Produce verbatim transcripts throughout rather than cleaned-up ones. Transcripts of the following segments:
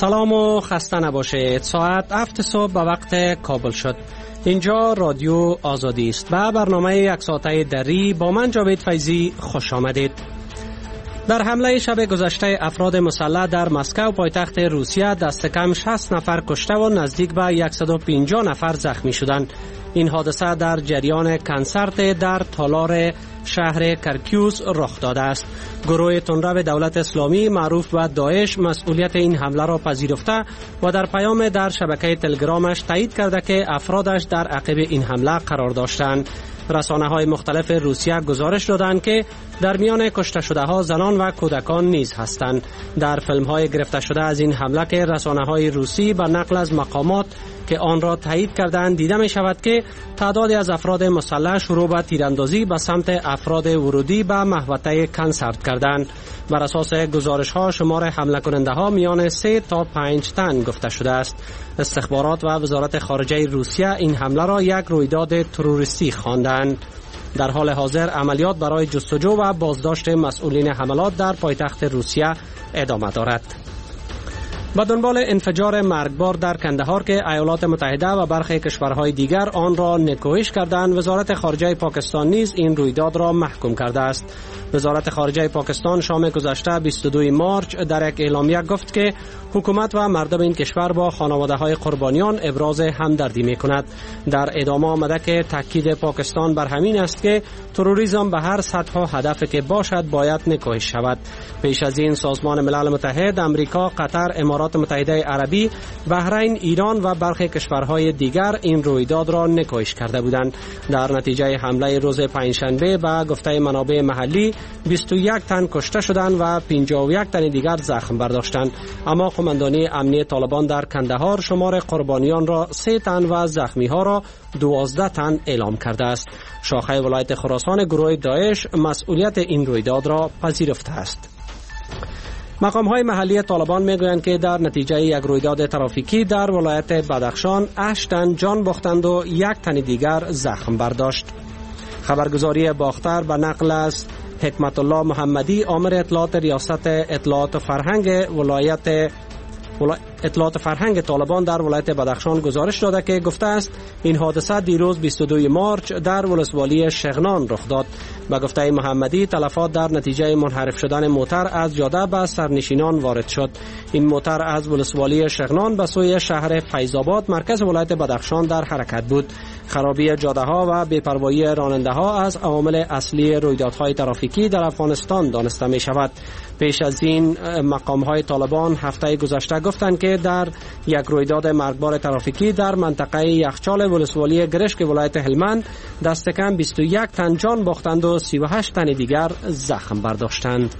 سلام و خسته نباشید. ساعت هفت صبح به وقت کابل شد. اینجا رادیو آزادی است و برنامه یک ساعته دری با من جاوید فیضی خوش آمدید. در حمله شب گذشته افراد مسلح در مسکو پایتخت روسیه دست کم شصت نفر کشته و نزدیک به صد و پنجاه نفر زخمی شدند. این حادثه در جریان کنسرت در تالار شهر کرکیوس رخ داده است. گروه تندرو دولت اسلامی معروف به داعش مسئولیت این حمله را پذیرفته و در پیام در شبکه تلگرامش تایید کرده که افرادش در عقب این حمله قرار داشتند. رسانه‌های مختلف روسیه گزارش دادند که در میان کشته شده ها زنان و کودکان نیز هستند. در فیلم‌های گرفته شده از این حمله که رسانه‌های روسی به نقل از مقامات که آن را تایید کردند دیده می شود که تعدادی از افراد مسلح شروع به تیراندازی به سمت افراد ورودی به محوطه کنسرت کردند. بر اساس گزارش ها شمار حمله کننده ها میان سه تا پنج تن گفته شده است. استخبارات و وزارت خارجه روسیه این حمله را یک رویداد تروریستی خواندند. در حال حاضر عملیات برای جستجو و بازداشت مسئولین حملات در پایتخت روسیه ادامه دارد. به دنبال انفجار مرگبار در کندهار که ایالات متحده و برخی کشورهای دیگر آن را نکوهش کردند، وزارت خارجه پاکستان نیز این رویداد را محکوم کرده است. وزارت خارجه پاکستان شام گذشته بیست و دو مارچ در یک اعلامیه گفت که حکومت و مردم این کشور با خانواده‌های قربانیان ابراز همدردی می‌کند. در ادامه آمده که تاکید پاکستان بر همین است که تروریسم به هر سطح و هدفی که باشد باید نکوهش شود. پیش از این سازمان ملل متحد، امریکا، قطر، امارات متحده عربی، بحرین، ایران و برخی کشورهای دیگر این رویداد را نکوهش کرده بودند. در نتیجه حمله روز پنجشنبه به گفته منابع محلی بیست و یک تن کشته شدند و پنجاه و یک تن دیگر زخم برداشتند. اما قماندانی امنیت طالبان در کندهار شمار قربانیان را سه تن و زخمی ها را دوازده تن اعلام کرده است. شاخه ولایت خراسان گروه داعش مسئولیت این رویداد را پذیرفته است. مقام‌های محلی طالبان می‌گویند که در نتیجه یک رویداد ترافیکی در ولایت بدخشان هشت تن جان باختند و یک تن دیگر زخم برداشت. خبرگزاری باختر به نقل از حکمت الله محمدی آمر اطلاعات ریاست اطلاعات فرهنگ ولایت اطلاعات فرهنگ طالبان در ولایت بدخشان گزارش داده که گفته است این حادثه دیروز بیست و دو مارچ در ولسوالی شغنان رخ داد. به گفته محمدی تلفات در نتیجه منحرف شدن موتر از جاده به سرنشینان وارد شد. این موتر از ولسوالی شغنان به سوی شهر فیض‌آباد مرکز ولایت بدخشان در حرکت بود. خرابی جاده ها و بی‌پروایی راننده ها از عوامل اصلی رویدادهای ترافیکی در افغانستان دانسته می شود. پیش از این مقام های طالبان هفته گذشته گفتند که در یک رویداد مرگبار ترافیکی در منطقه یخچال ولسوالی گرشک ولایت هلمند دست کم بیست و یک تن جان باختند و سی و هشت تن دیگر زخم برداشتند.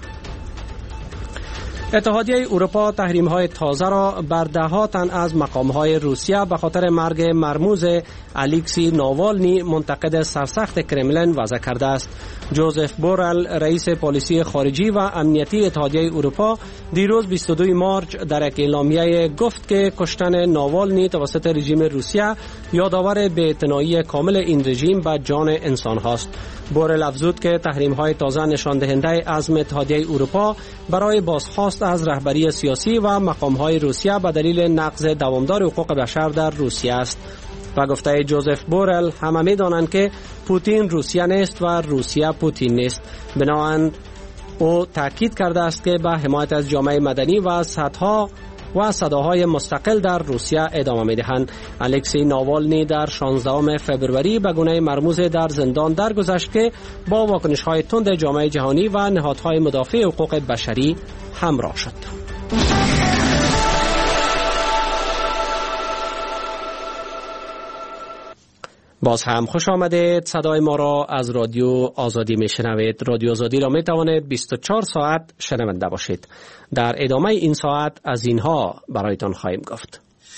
اتحادیه اروپا تحریم‌های تازه را بر ده تن از مقام‌های روسیه به خاطر مرگ مرموز الکسی ناوالنی منتقد سرسخت کرملین وضع کرده است. جوزف بورل رئیس پلیسی خارجی و امنیتی اتحادیه اروپا دیروز بیست و دو مارچ در یک اعلامیه گفت که کشتن ناوالنی توسط رژیم روسیه یادآور بی‌اعتنایی کامل این رژیم به جان انسان هاست. بورل افزود که تحریم‌های تازه نشان دهنده عزم اتحادیه اروپا برای بازخواست از رهبری سیاسی و مقام‌های روسیه به دلیل نقض دوامدار حقوق بشر در روسیه است. و گفته جوزف بورل همه می‌دانند که پوتین روسیه نیست و روسیه پوتین نیست. بنابراین او تاکید کرده است که به حمایت از جامعه مدنی و صدها و صداهای مستقل در روسیه ادامه می‌دهند. الکسی ناوالنی در شانزدهم فوریه به گونه مرموز در زندان درگذشت که با واکنش‌های تند جامعه جهانی و نهادهای مدافع حقوق بشری همراه شد. باز هم خوش آمدید. صدای ما را از رادیو آزادی میشنوید. رادیو آزادی را می توانید بیست و چهار ساعت شنونده باشید. در ادامه این ساعت از اینها برایتان خواهیم گفت.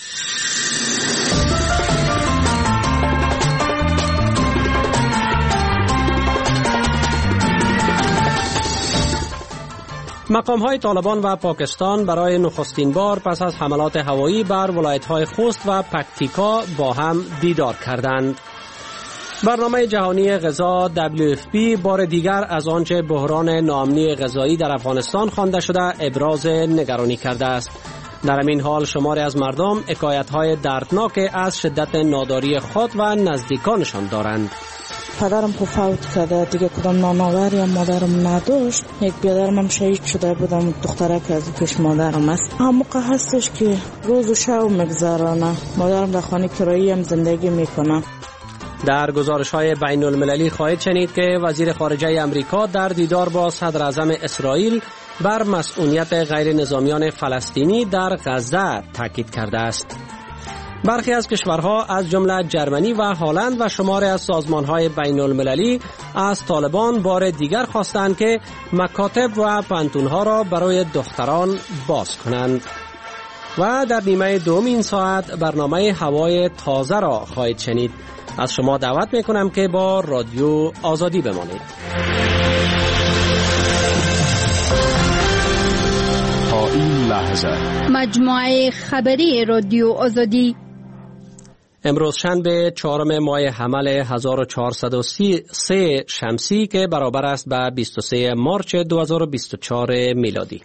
مقام‌های طالبان و پاکستان برای نخستین بار پس از حملات هوایی بر ولایت‌های خوست و پکتیکا با هم دیدار کردند. برنامه جهانی غذا دبلیو اف پی بار دیگر از آنچه بحران ناامنی غذایی در افغانستان خوانده شده ابراز نگرانی کرده است. در این حال شماری از مردم حکایت‌های دردناک از شدت ناداری خود و نزدیکانشان دارند. پدرم خب فوت کرده دیگه، کدام نانآوری هم مادرم نداشت. یک برادرم هم شهید شده بودم، دختره که از پیش مادرم است. هم موقع هستش که روز و شب میگذرانه. مادرم در خانه کرایی هم زندگی میکنه. در گزارش‌های بین المللی خواهید شنید که وزیر خارجه امریکا در دیدار با صدر اعظم اسرائیل بر مسئولیت غیر نظامیان فلسطینی در غزه تاکید کرده است. برخی از کشورها از جمله جرمنی و هلند و شماری از سازمان‌های بین المللی از طالبان بار دیگر خواستند که مکاتب و پانتون‌ها را برای دختران باز کنند. و در نیمه دوم این ساعت برنامه هوای تازه را خواهید شنید. از شما دعوت میکنم که با رادیو آزادی بمانید. تا این لحظه مجموعه خبری رادیو آزادی امروز شنبه چهارم ماه حمل هزار و چهارصد و سه شمسی که برابر است به بیست و سه مارچ دو هزار و بیست و چهار میلادی.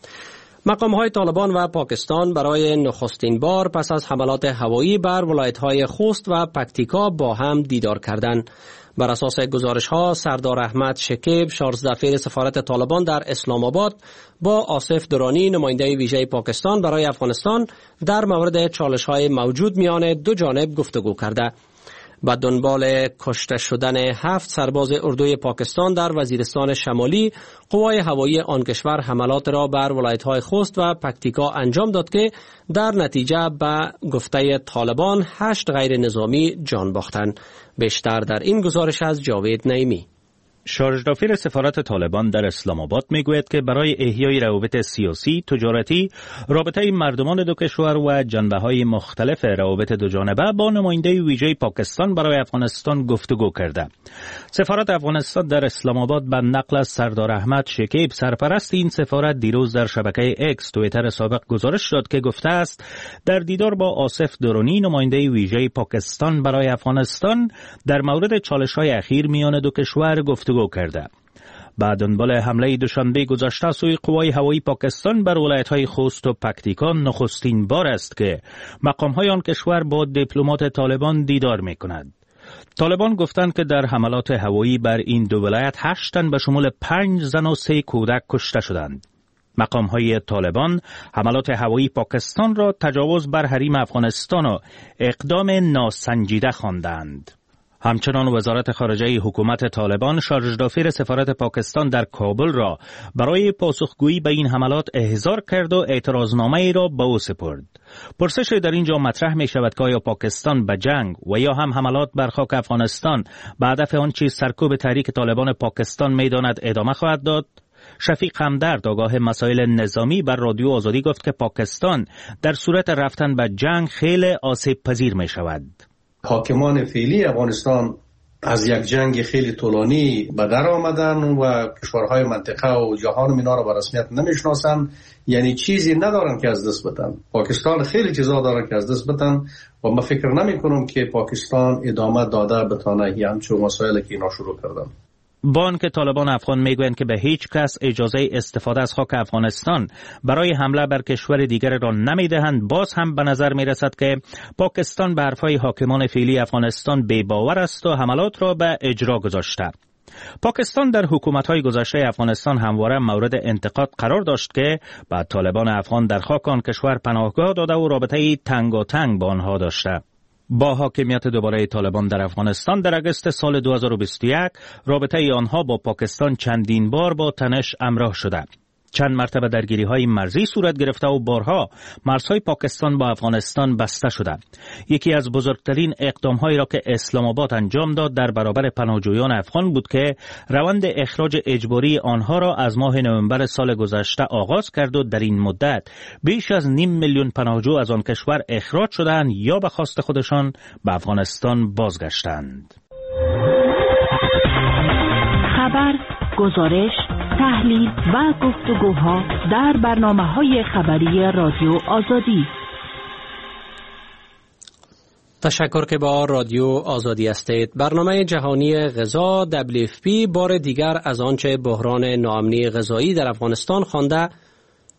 مقام‌های طالبان و پاکستان برای نخستین بار پس از حملات هوایی بر ولایت‌های خوست و پکتیکا با هم دیدار کردند. بر اساس گزارش‌ها سردار احمد شکیب شارزدفیر سفارت طالبان در اسلام آباد با آصف درانی نماینده ویژه پاکستان برای افغانستان در مورد چالش‌های موجود میان دو جانب گفتگو کرده. با دنبال کشته شدن هفت سرباز اردوی پاکستان در وزیرستان شمالی، قوای هوایی آن کشور حملات را بر ولایت‌های خوست و پکتیکا انجام داد که در نتیجه به گفته طالبان هشت غیر نظامی جان باختند. بیشتر در این گزارش از جاوید نعیمی. شارژدافیر سفارت طالبان در اسلام آباد میگوید که برای احیای روابط سیاسی، تجارتی، رابطه مردمان دو کشور و جنبه‌های مختلف روابط دو جانبه با نماینده ویژه پاکستان برای افغانستان گفتگو کرده. سفارت افغانستان در اسلام آباد به نقل از سردار احمد شکیب سرپرست این سفارت دیروز در شبکه اکس توییتر سابق گزارش داد که گفته است در دیدار با آصف درانی نماینده ویژه پاکستان برای افغانستان در مورد چالش‌های اخیر میان دو کشور گفتگو کرده. بعد دنبال حمله دوشنبه گذشته سوی قوای هوایی پاکستان بر ولایت‌های خوست و پکتیکا نخستین بار است که مقام‌های آن کشور با دیپلمات طالبان دیدار می‌کنند. طالبان گفتند که در حملات هوایی بر این دو ولایت هشت تن به شمول پنج زن و سه کودک کشته شدند. مقام‌های طالبان حملات هوایی پاکستان را تجاوز بر حریم افغانستان و اقدام ناسنجیده خواندند. همچنان وزارت خارجه حکومت طالبان شارژدافیر سفارت پاکستان در کابل را برای پاسخگویی به این حملات احضار کرد و اعتراضنامه ای را به او سپرد. پرسش در اینجا مطرح می شود که آیا پاکستان به جنگ و یا هم حملات بر خاک افغانستان به هدف آنچه سرکوب تحریک طالبان پاکستان می داند ادامه خواهد داد؟ شفیق همدرد آگاه مسائل نظامی بر رادیو آزادی گفت که پاکستان در صورت رفتن به جنگ خیلی آسیب پذیر می شود. حاکمان فعلی افغانستان از یک جنگ خیلی طولانی به در آمدن و کشورهای منطقه و جهان اینا را به رسمیت نمیشناسن، یعنی چیزی ندارن که از دست بدن. پاکستان خیلی چیزا دارن که از دست بدن و من فکر نمی کنم که پاکستان ادامه داده بتانه یه همچون مسائلی که اینا شروع کردن. بانک طالبان افغان میگویند که به هیچ کس اجازه استفاده از خاک افغانستان برای حمله بر کشور دیگر را نمیدهند. باز هم به نظر میرسد که پاکستان به حرفهای حاکمان فعلی افغانستان بی باور است و حملات را به اجرا گذاشته. پاکستان در حکومت‌های گذشته افغانستان همواره مورد انتقاد قرار داشت که بعد طالبان افغان در خاک آن کشور پناهگاه داده و رابطه تنگاتنگ با آنها داشته. با حاکمیت دوباره طالبان در افغانستان در اگست سال دو هزار و بیست و یک رابطه آنها با پاکستان چندین بار با تنش همراه شده. چند مرتبه درگیری‌های مرزی صورت گرفته و بارها مرزهای پاکستان با افغانستان بسته شده. یکی از بزرگترین اقدام‌هایی را که اسلام آباد انجام داد در برابر پناهجویان افغان بود که روند اخراج اجباری آنها را از ماه نوامبر سال گذشته آغاز کرد و در این مدت بیش از نیم میلیون پناهجو از آن کشور اخراج شدند یا به خواست خودشان به افغانستان بازگشتند. خبر، گزارش، تحلیل و گفتگوها در برنامه‌های خبری رادیو آزادی. تشکر که با رادیو آزادی هستید. برنامه جهانی غذا دبلیو اف پی بار دیگر از آنچه بحران ناامنی غذایی در افغانستان خوانده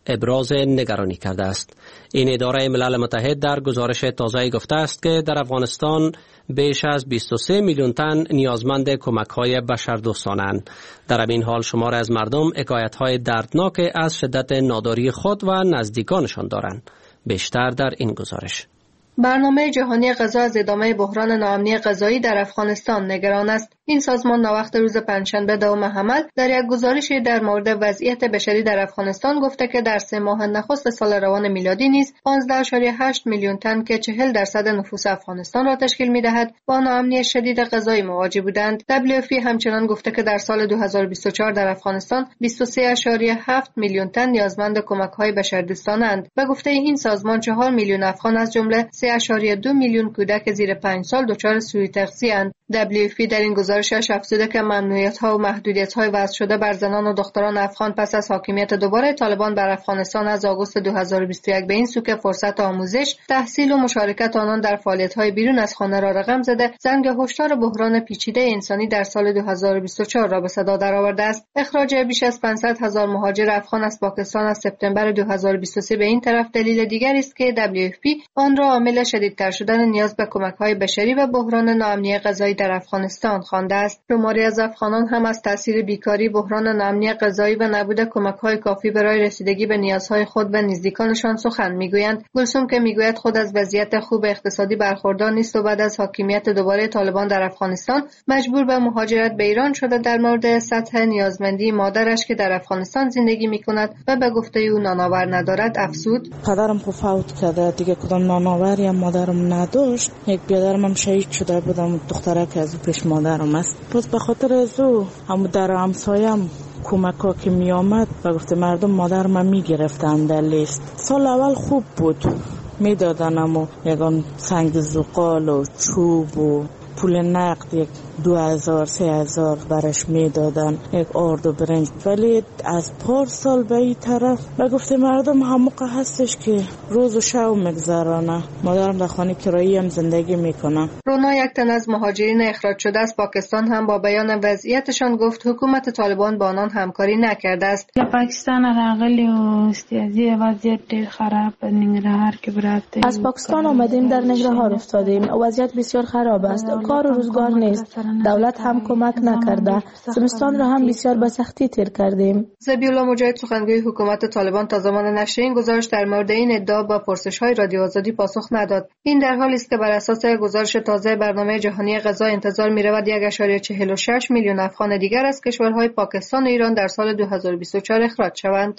ابراز نگرانی کرده است. این اداره ملل متحد در گزارش تازه گفته است که در افغانستان بیش از بیست و سه میلیون تن نیازمند کمک‌های بشردوستانند. در این حال شمار از مردم حکایت‌های دردناک از شدت ناداری خود و نزدیکانشان دارند. بیشتر در این گزارش. برنامه جهانی غذا از ادامه بحران ناامنی غذایی در افغانستان نگران است. این سازمان ناوقت روز پنجشنبه دوم حمل در یک گزارشی در مورد وضعیت بشری در افغانستان گفته که در سه ماه نخست سال روان میلادی نیز پانزده ممیز هشت میلیون تن که چهل درصد نفوس افغانستان را تشکیل می‌دهد با ناامنی شدید غذایی مواجه بودند. دبلیو اف پی همچنان گفته که در سال دو هزار و بیست و چهار در افغانستان بیست و سه ممیز هفت میلیون تن نیازمند کمک‌های بشردوستانند و گفته این سازمان چهار میلیون افغان از جمله سه ممیز دو میلیون کودک زیر پنج سال دچار سوء تغذیه‌اند. دبلیو اف پی در این گزارشش افزوده که ممنوعیت‌ها و محدودیت‌های وضع شده بر زنان و دختران افغان پس از حاکمیت دوباره طالبان بر افغانستان از آگوست دو هزار و بیست و یک به این سو که فرصت آموزش، تحصیل و مشارکت آنان در فعالیت‌های بیرون از خانه را رقم زده، زنگ هشدار بحران پیچیده انسانی در سال دو هزار و بیست و چهار را به صدا درآورده است. اخراج بیش از پانصد هزار مهاجر افغان از پاکستان از سپتامبر دو هزار و بیست و سه به این طرف دلیل دیگری است که دبلیو اف پی آن را عامل شدیدتر شدن نیاز به کمک‌های بشری و بحران ناامنی غذایی در افغانستان خوانده است. شماری از افغانان هم از تاثیر بیکاری، بحران ناامنی غذایی و نبود کمک‌های کافی برای رسیدگی به نیازهای خود و نزدیکانشان سخن می‌گویند. گلسوم که می‌گوید خود از وضعیت خوب اقتصادی برخوردار نیست و بعد از حاکمیت دوباره طالبان در افغانستان مجبور به مهاجرت به ایران شده، در مورد سطح نیازمندی مادرش که در افغانستان زندگی می‌کند و به گفته او نانآور ندارد افزود: پدرم خو فوت کرده، دیگه کدام نانآوری مادرم نداشت. یک برادرم هم شهید شده بودم، دختره که از پیش مادرم است. پس به خاطر ازو هم در همسایم کمکا که می آمد و گفته مردم مادرم می گرفتن در لیست. سال اول خوب بود، می دادن اما یکان سنگ زغال و چوب و پول نقد یک دو هزار سه هزار برش می دادن، یک آرد و برنج. ولی از پار سال به این طرف و گفته مردم هموقع هستش که روز و شب مگذرانه. مادرم در خانه کرایی هم زندگی میکنه. رونا یک تن از مهاجرین اخراج شده از پاکستان هم با بیان وضعیتشان گفت حکومت طالبان با آنان همکاری نکرده است. پاکستان راغلی و استیازی وضعیت ډیر خراب ننګرهار کې براته. از پاکستان آمدیم، در ننګرهار افتادیم. وضعیت بسیار خراب است، کار و روزگار نیست. دولت هم کمک نکرده. زمستان را هم بسیار به سختی تیر کردیم. ذبیحالله مجاهد سخنگوی حکومت طالبان تا زمان نشر این گزارش در مورد این ادعا با پرسش‌های رادیو آزادی پاسخ نداد. این در حالی است که بر اساس گزارش تازه برنامه جهانی غذا انتظار می‌رود یک ممیز چهل و شش میلیون افغان دیگر از کشورهای پاکستان و ایران در سال دو هزار و بیست و چهار اخراج شوند.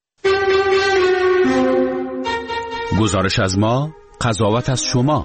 گزارش از ما، قضاوت از شما.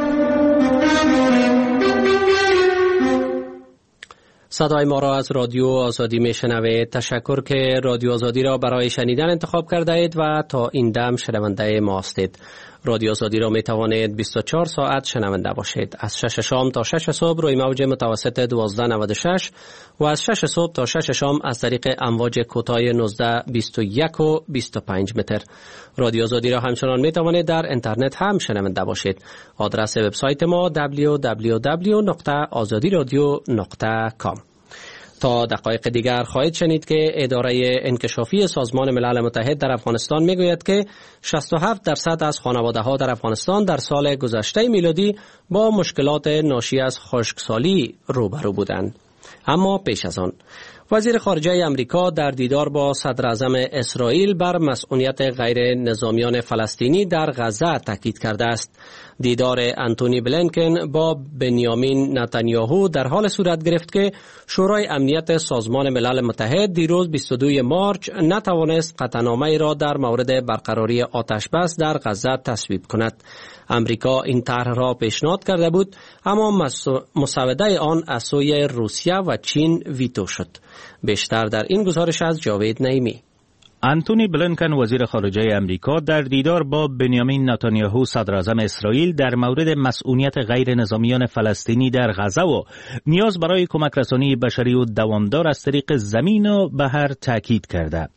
صدای ما را از رادیو آزادی میشنوید. تشکر که رادیو آزادی را برای شنیدن انتخاب کرده اید و تا این دم شنونده ما هستید. رادیو آزادی را می توانید بیست و چهار ساعت شنونده باشید. از شش شام تا شش صبح روی موج متوسط دوازده نود و شش و از شش صبح تا شش شام از طریق امواج کوتاه نوزده بیست و یک و بیست و پنج متر. رادیو آزادی را همچنان می توانید در اینترنت هم شنونده باشید. آدرس وبسایت ما دبلیو دبلیو دبلیو دات آزادی رادیو دات کام. تا دقایق دیگر خواهید شنید که اداره انکشافی سازمان ملل متحد در افغانستان میگوید که شصت و هفت درصد از خانواده‌ها در افغانستان در سال گذشته میلادی با مشکلات ناشی از خشکسالی روبرو بودند. اما پیش از آن وزیر خارجه امریکا در دیدار با صدر اعظم اسرائیل بر مسئولیت غیر نظامیان فلسطینی در غزه تاکید کرده است. دیدار انتونی بلینکن با بنیامین نتانیاهو در حال صورت گرفت که شورای امنیت سازمان ملل متحد دیروز بیست و دو مارچ نتوانست قطعنامه‌ای را در مورد برقراری آتش بس در غزه تصویب کند. امریکا این طرح را پیشنهاد کرده بود، اما مسوده آن از سوی روسیه و چین ویتو شد. بیشتر در این گزارش از جاوید نعیمی. انتونی بلینکن وزیر خارجه امریکا در دیدار با بنیامین نتانیاهو صدر اعظم اسرائیل در مورد مسئولیت غیر نظامیان فلسطینی در غزه و نیاز برای کمک رسانی بشری و دوامدار از طریق زمین و بحر تاکید کرده.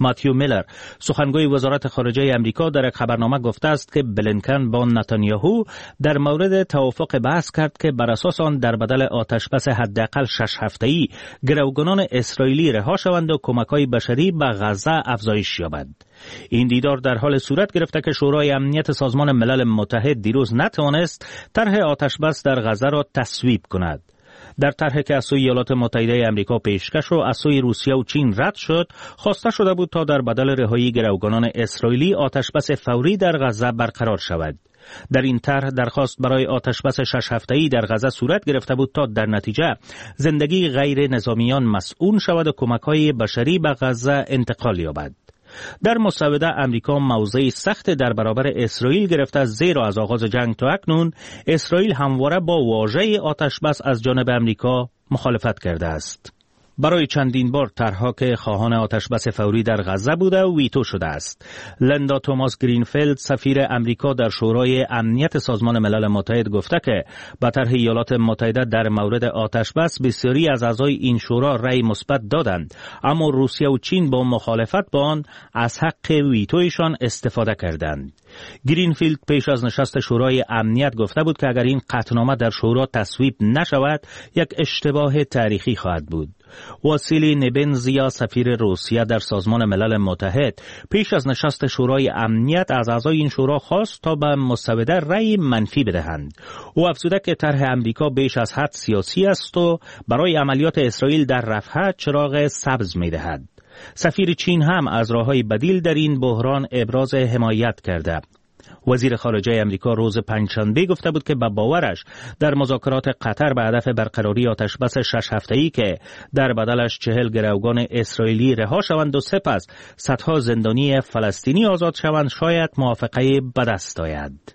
ماتیو میلر سخنگوی وزارت خارجه امریکا در یک خبرنامه گفته است که بلینکن با نتانیاهو در مورد توافق بحث کرد که بر اساس آن در بدل آتشبس حداقل شش هفته‌ای گروگانان اسرائیلی رها شوند و کمک‌های بشری به غزه افزایش یابد. این دیدار در حال صورت گرفته که شورای امنیت سازمان ملل متحد دیروز نتوانست طرح آتشبس در غزه را تصویب کند. در طرحی که از سوی ایالات متحده آمریکا پیشکش و از سوی روسیه و چین رد شد، خواسته شده بود تا در بدل رهایی گروگانان اسرائیلی آتشبس فوری در غزه برقرار شود. در این طرح درخواست برای آتشبس شش هفته‌ای در غزه صورت گرفته بود تا در نتیجه زندگی غیر نظامیان مسئول شود و کمک‌های بشری به غزه انتقال یابد. در مسوده امریکا موضعی سخت در برابر اسرائیل گرفته، زیرا از آغاز جنگ تا اکنون اسرائیل همواره با واژه آتشبس از جانب امریکا مخالفت کرده است. برای چندین بار طرحها که خواهان آتشبس فوری در غزه بوده و ویتو شده است. لندا توماس گرینفیلد سفیر امریکا در شورای امنیت سازمان ملل متحد گفته که به طرح ایالات متحده در مورد آتشبس بسیاری از اعضای این شورا رأی مثبت دادند، اما روسیه و چین با مخالفت با آن از حق ویتویشان استفاده کردند. گرینفیلد پیش از نشست شورای امنیت گفته بود که اگر این قطعنامه در شورا تصویب نشود یک اشتباه تاریخی خواهد بود. واسیلی نبنزیا سفیر روسیه در سازمان ملل متحد پیش از نشست شورای امنیت از اعضای این شورا خواست تا به مسوده رأی منفی بدهند. او افزوده که طرح امریکا بیش از حد سیاسی است و برای عملیات اسرائیل در رفح چراغ سبز می‌دهد. سفیر چین هم از راه‌های بدیل در این بحران ابراز حمایت کرده. وزیر خارجه امریکا روز پنجشنبه گفته بود که به باورش در مذاکرات قطر به هدف برقراری آتشبس شش هفته‌ای که در بدلش چهل گروگان اسرائیلی رها شوند و سپس صدها زندانی فلسطینی آزاد شوند شاید موافقه به دست آید.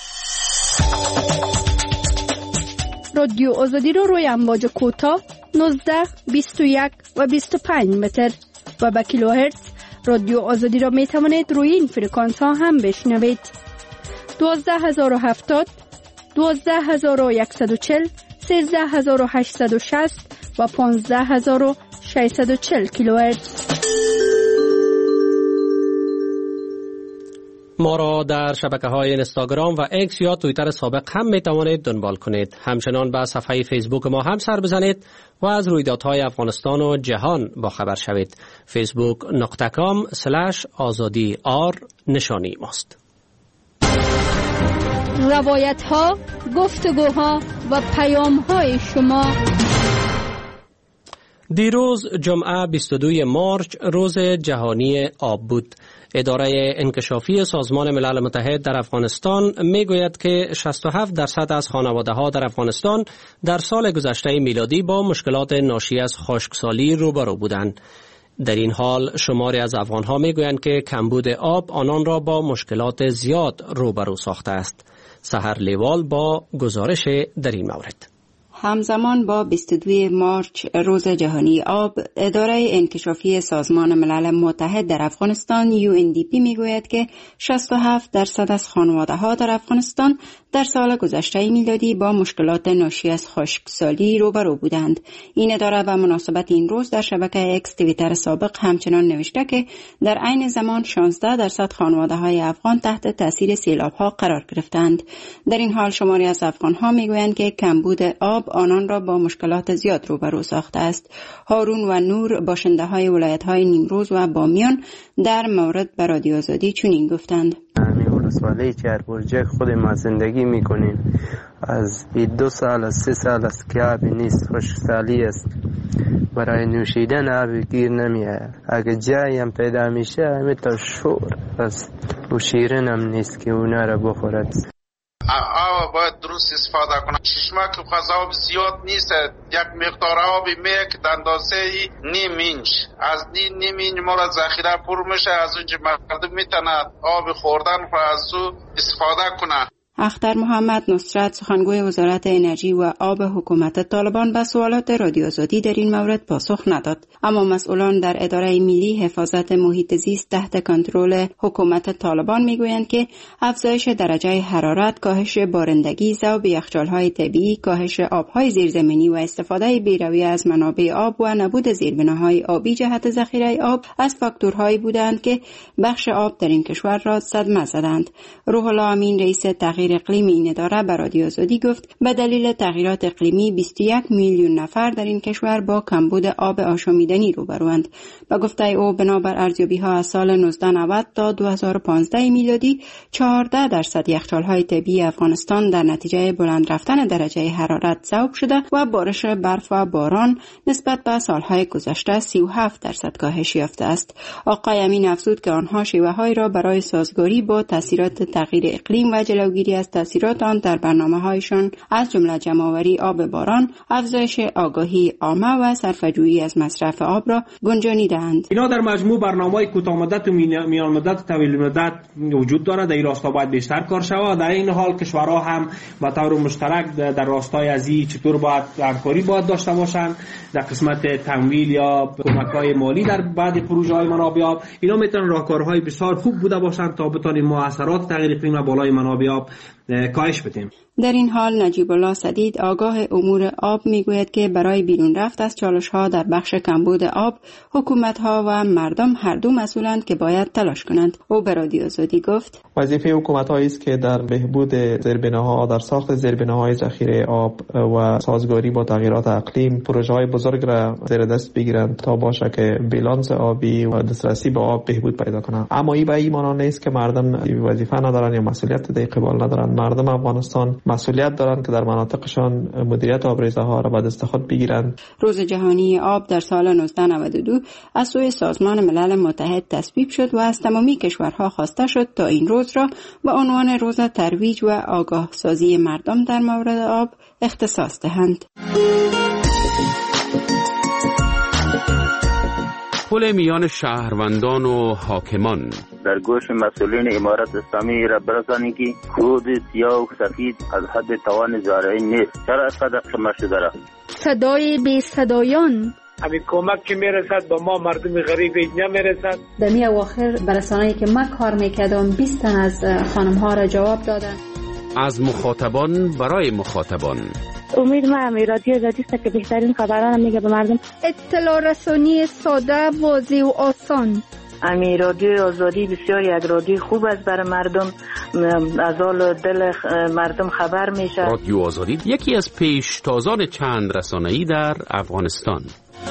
رادیو آزادی رو روی امواج کوتاه نوزده، بیست و یک و بیست و پنج متر و به کیلوهرتز رادیو آزادی را می توانید روی این فرکانس ها هم بشنوید. دوازده هزار و هفتاد، دوازده هزار و صد و چهل، سیزده هزار و هشتصد و شصت و پانزده هزار و ششصد و چهل کیلوهرتز. ما را در شبکه‌های اینستاگرام و اکس یا توییتر سابق هم می توانید دنبال کنید. همچنان به صفحه فیسبوک ما هم سر بزنید و از رویدادهای افغانستان و جهان با خبر شوید. فیسبوک نقطه کام سلش آزادی آر نشانی ماست. روایت ها، گفتگوها و پیام های شما. دیروز جمعه بیست و دوم مارچ روز جهانی آب بود. اداره انکشافی سازمان ملل متحد در افغانستان می گوید که شصت و هفت درصد از خانواده ها در افغانستان در سال گذشته میلادی با مشکلات ناشی از خشکسالی روبرو بودند. در این حال شماری از افغان ها می گویند که کمبود آب آنان را با مشکلات زیاد روبرو ساخته است. سحر لیوال با گزارش در این مورد. همزمان با بیست و دوم مارچ روز جهانی آب، اداره انکشافی سازمان ملل متحد در افغانستان یو ان دی پی میگوید که شصت و هفت درصد از خانواده‌ها در افغانستان در سال گذشته میلادی با مشکلات ناشی از خشکسالی روبرو بودند. این اداره به مناسبت این روز در شبکه اکس توییتر سابق همچنان نوشته که در عین زمان شانزده درصد خانواده‌های افغان تحت تاثیر سیلاب‌ها قرار گرفتند. در این حال شماری از افغان‌ها میگویند که کمبود آب آنان را با مشکلات زیاد روبرو ساخته است. هارون و نور باشنده های ولایت های نیمروز و بامیان در مورد به رادیو آزادی چنین گفتند: همین ولسوالی که هر برجک خود ما زندگی میکنیم از دو سال از سه سال است که آبی نیست، خشکسالی است، برای نوشیدن آبی گیر نمیاد. اگه جایی هم پیدا میشه همه تا شور است و شیرین هم نیست که اونا را بخورد. آب باید درست استفاده کنه. چشمک غذا زیاد نیست، یک مقدار آبی میک در اندازه نیم اینچ از نیم نیم اینچ ما را ذخیره پر میشه، از اونجا مردم میتونه آب خوردن و از او استفاده کنه. اختر محمد نصرت سخنگوی وزارت انرژی و آب حکومت طالبان به سوالات رادیو آزادی در این مورد پاسخ نداد، اما مسئولان در اداره ملی حفاظت محیط زیست تحت کنترل حکومت طالبان میگویند که افزایش درجه حرارت، کاهش بارندگی، ذوب یخچال‌های طبیعی، کاهش آب‌های زیرزمینی و استفاده بی‌رویه از منابع آب و نبود زیربناهای آبی جهت ذخیره آب از فاکتورهایی بودند که بخش آب در این کشور را صدمه زدند. روح الله امین رئیس تغییر اقلیمی این اداره به رادیو آزادی گفت به دلیل تغییرات اقلیمی بیست و یک میلیون نفر در این کشور با کمبود آب آشامیدنی روبروند. به گفته او بنابر ارزیابی‌ها از سال نوزده نود تا دو هزار و پانزده میلادی چهارده درصد یخچال‌های طبیعی افغانستان در نتیجه بلند رفتن درجه حرارت ذوب شده و بارش برف و باران نسبت به سالهای گذشته سی و هفت درصد کاهش یافته است. آقای امین افزود که آنها شیوه‌هایی را برای سازگاری با تاثیرات تغییر اقلیم و جلوگیری از تاثیرات آن در برنامه‌هایشان از جمله جمع‌آوری آب باران، افزایش آگاهی عامه و صرفه‌جویی از مصرف آب را گنجانیده‌اند. اینا در مجموع برنامه‌های کوتاه مدت و میان مدت و طویل مدت وجود دارد. در این راستا باید بیشتر کار شود. در این حال کشورها هم به طور مشترک در راستای از این چطور باید همکاری باید داشته باشند در قسمت تمویل یا کمک‌های مالی در بعضی پروژه‌های منابع آب. اینا میتونن راهکارهای بسیار خوب بوده باشند تا بتوانیم ما اثرات تغییر اقلیم و بالای منابع آب کاهش بدیم. در این حال نجیب الله سدید آگاه امور آب میگوید که برای بیرون رفت از چالش‌ها در بخش کمبود آب حکومت‌ها و مردم هر دو مسئولند که باید تلاش کنند. او به رادیو آزادی گفت وظیفه حکومت‌هایی است که در بهبود زیربناها، در ساخت زیربناهای ذخیره آب و سازگاری با تغییرات اقلیم پروژه‌های بزرگ را زیر دست بگیرند تا باشه که بیلانس آبی و دسترسی به آب بهبود پیدا کنه. اما این به این معنی نیست که مردم وظیفه ندارن یا مسئولیت در قبال ندارن. مردم افغانستان مسئولیت دارند که در مناطقشان مدیریت آبریزه ها را به دست خود بگیرند. روز جهانی آب در سال نوزده نود و دو از سوی سازمان ملل متحد تصویب شد و از تمامی کشورها خواسته شد تا این روز را به عنوان روز ترویج و آگاه سازی مردم در مورد آب اختصاص دهند. پل میان شهروندان و حاکمان در گوش مسئولین امارت اسلامی را برسانی که کود سیاه و سفید از حد توان زارعی نیست. چرا از قدر شما شده را صدای بی صدایان همین کمک که میرسد با ما مردم غریب اینجا میرسد. در می اواخر برسانه‌ای که من کار میکردم بیست تن از خانم ها را جواب دادن. از مخاطبان برای مخاطبان. امید ما هم رادیو آزادی است که بهترین خبران میگه به مردم. اطلاع رسانی ساده، واضح و آسان. امی رادیو آزادی بسیار یک رادیو خوب است برای مردم، از حال دل مردم خبر میشه. رادیو آزادی یکی از پیشتازان چند رسانه‌ای در افغانستان.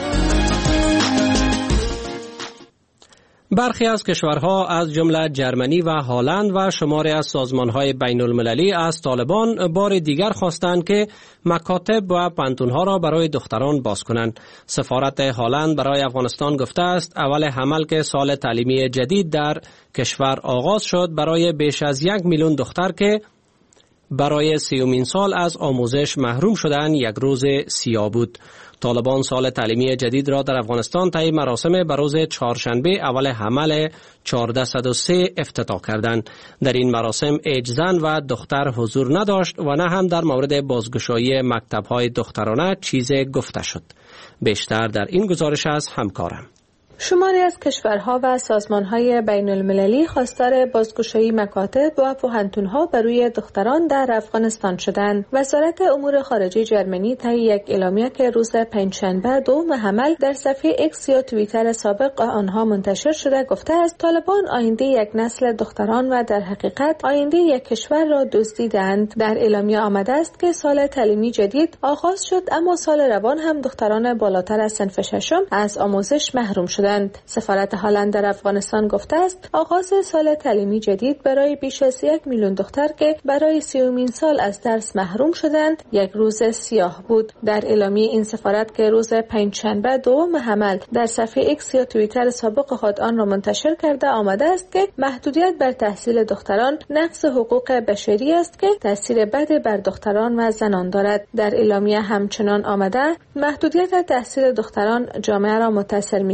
برخی از کشورها از جمله جرمنی و هلند و شماری از سازمان‌های بین المللی از طالبان بار دیگر خواستند که مکاتب و پانتون‌ها را برای دختران باز کنند. سفارت هلند برای افغانستان گفته است اول حمل که سال تعلیمی جدید در کشور آغاز شد برای بیش از یک میلیون دختر که برای سیومین سال از آموزش محروم شدن یک روز سیاه بود. طالبان سال تعلیمی جدید را در افغانستان طی مراسم به روز چهارشنبه اول حمل چهارصد و سه افتتاح کردند. در این مراسم هیچ زن و دختر حضور نداشت و نه هم در مورد بازگشایی مکتب‌های دخترانه چیزی گفته شد. بیشتر در این گزارش از همکارم. شماری از کشورها و سازمان‌های بین المللی خواستار بازگشایی مکاتب و پوهنتون‌ها برای دختران در افغانستان شدند. وزارت امور خارجه جرمنی طی یک اعلامیه که روز پنجشنبه دوم حمل در صفحه ایکس یا توییتر سابق آنها منتشر شده گفته است طالبان آینده یک نسل دختران و در حقیقت آینده یک کشور را دزدیدند. در اعلامیه آمده است که سال تعلیمی جدید آغاز شد اما سال روان هم دختران بالاتر از صنف ششم از آموزش محروم شدند. سفارت هلند در افغانستان گفته است آغاز سال تعلیمی جدید برای بیش از یک میلیون دختر که برای سیومین سال از درس محروم شدند یک روز سیاه بود. در اعلامیه این سفارت که روز پنجشنبه دوم حمل در صفحه ایکس یا توییتر سابق خود آن را منتشر کرده آمده است که محدودیت بر تحصیل دختران نقض حقوق بشری است که تاثیر بد بر دختران و زنان دارد. در اعلامیه همچنان آمده محدودیت تحصیل دختران جامعه را متاثر می‌سازد.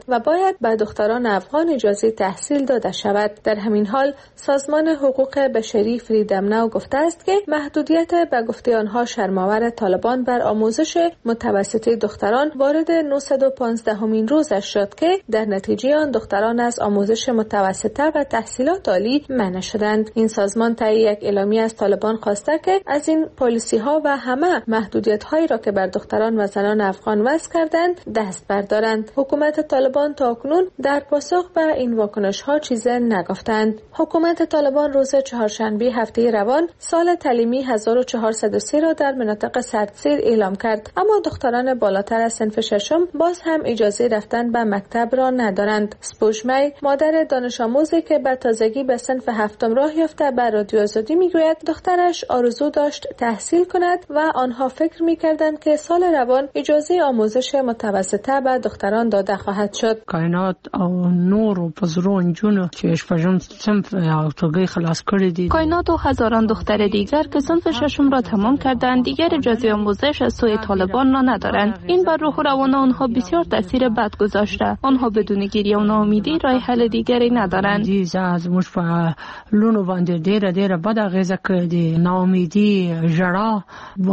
شود و باید به دختران افغان اجازه تحصیل داده شود. در همین حال سازمان حقوق بشری فریدم ناو گفته است که محدودیت به گفته آنها شرم‌آور طالبان بر آموزش متوسطه دختران وارد نهصد و پانزده همین روزش شد که در نتیجه آن دختران از آموزش متوسطه و تحصیلات عالی منع شدند. این سازمان طی یک اعلامیه از طالبان خواسته که از این پالیسی ها و همه محدودیت هایی را که بر دختران و زنان افغان وضع کردند دست بردارند. حکومت طالبان تاکنون در پاسخ به این واکنش ها چیزی نگفتند. حکومت طالبان روز چهارشنبه هفته روان سال تعلیمی هزار و چهارصد و سه را در مناطق سردسیر اعلام کرد، اما دختران بالاتر از صنف ششم باز هم اجازه رفتن به مکتب را ندارند. سپوشمی مادر دانش آموزی که به تازگی به صنف هفتم راه یافته به رادیو آزادی میگوید دخترش آرزو داشت تحصیل کند و آنها فکر میکردند که سال روان اجازه آموزش متوسطه به دختران داده خواهد شد. کائنات او نور و پزرون جون که شپږم صنف او توګه خلاص کړی دي. کائنات و هزاران دختر دیگر که صنف ششم را تمام کردند دیگر اجازه آموزش از سوی طالبان را ندارند. این بر روح و روان آنها بسیار تاثیر بد گذاشته. آنها بدون گریه و ناامیدی راه حل دیگری ندارند. دې زموږ په لونو باندې ډیره ډیره بد اغیزه کړې، ناامیدی، ژړا،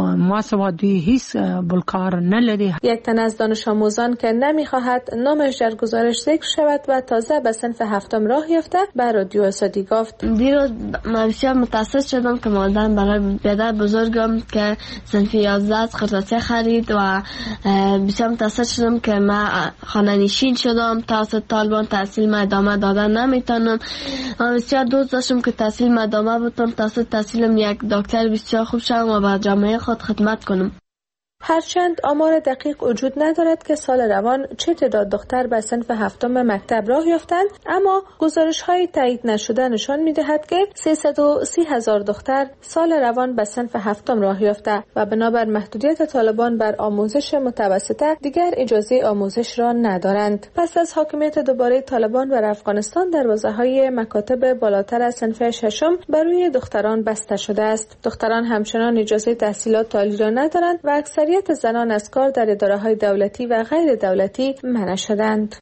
ما دوی هیڅ بل کار نه لري. یک تن از دانش آموزان که نمیخواهد نامش در گزارش ذکر شود و تازه به صنف هفتم راه یافته به رادیو آزادی گفت دیروز من بسیار متاسف شدم که مادرم برای پدر بزرگم که صنف یازده از خرطاسی خرید و بسیار متاسف شدم که من خانه نشین شدم. توسط طالبان تحصیل من ادامه دادن نمیتونم. من بسیار دوست داشتم که تحصیل من ادامه بتونم، توسط تحصیلم یک دکتر بسیار خوب شدم و به جامعه خود خدمت کنم. هرچند آمار دقیق وجود ندارد که سال روان چه تعداد دختر به صنف هفتم مکتب راه یافتند، اما گزارش های تایید نشده نشان می دهد که سیصد و سی هزار دختر سال روان به صنف هفتم راه یافته و بنابر محدودیت طالبان بر آموزش متوسطه دیگر اجازه آموزش را ندارند. پس از حاکمیت دوباره طالبان بر افغانستان دروازه های مکاتب بالاتر از صنف ششم برای دختران بسته شده است. دختران همچنان اجازه تحصیلات عالی را ندارند و اکثر زنان از کار در اداره‌های دولتی و غیر دولتی منع شدند.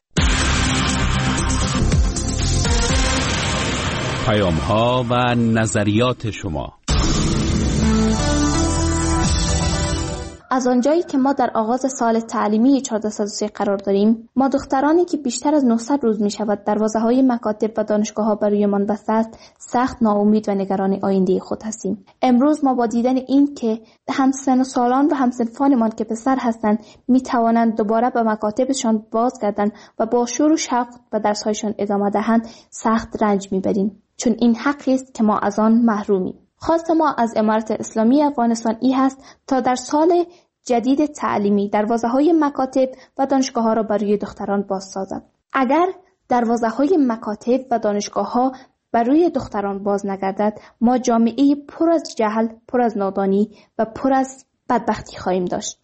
پیام‌ها و نظریات شما. از آنجایی که ما در آغاز سال تعلیمی چهارصد و سه قرار داریم، ما دخترانی که بیشتر از نهصد روز می شود دروازه‌های مکاتب و دانشگاه‌ها برویمان بسته است، سخت ناامید و نگران آینده خود هستیم. امروز ما با دیدن این که همسن و سالان و همسنفانمان که پسر هستند می توانند دوباره به مکاتبشان باز گردند و با شور و شوق و درس‌هایشان ادامه دهند، سخت رنج می‌بریم، چون این حقی است که ما از آن محرومیم. خواست ما از امارت اسلامی افغانستان ای هست تا در سال جدید تعلیمی دروازه‌های مکاتب و دانشگاه‌ها را برای دختران باز سازد. اگر دروازه‌های مکاتب و دانشگاه‌ها برای دختران باز نگردد، ما جامعه پر از جهل، پر از نادانی و پر از بدبختی خواهیم داشت.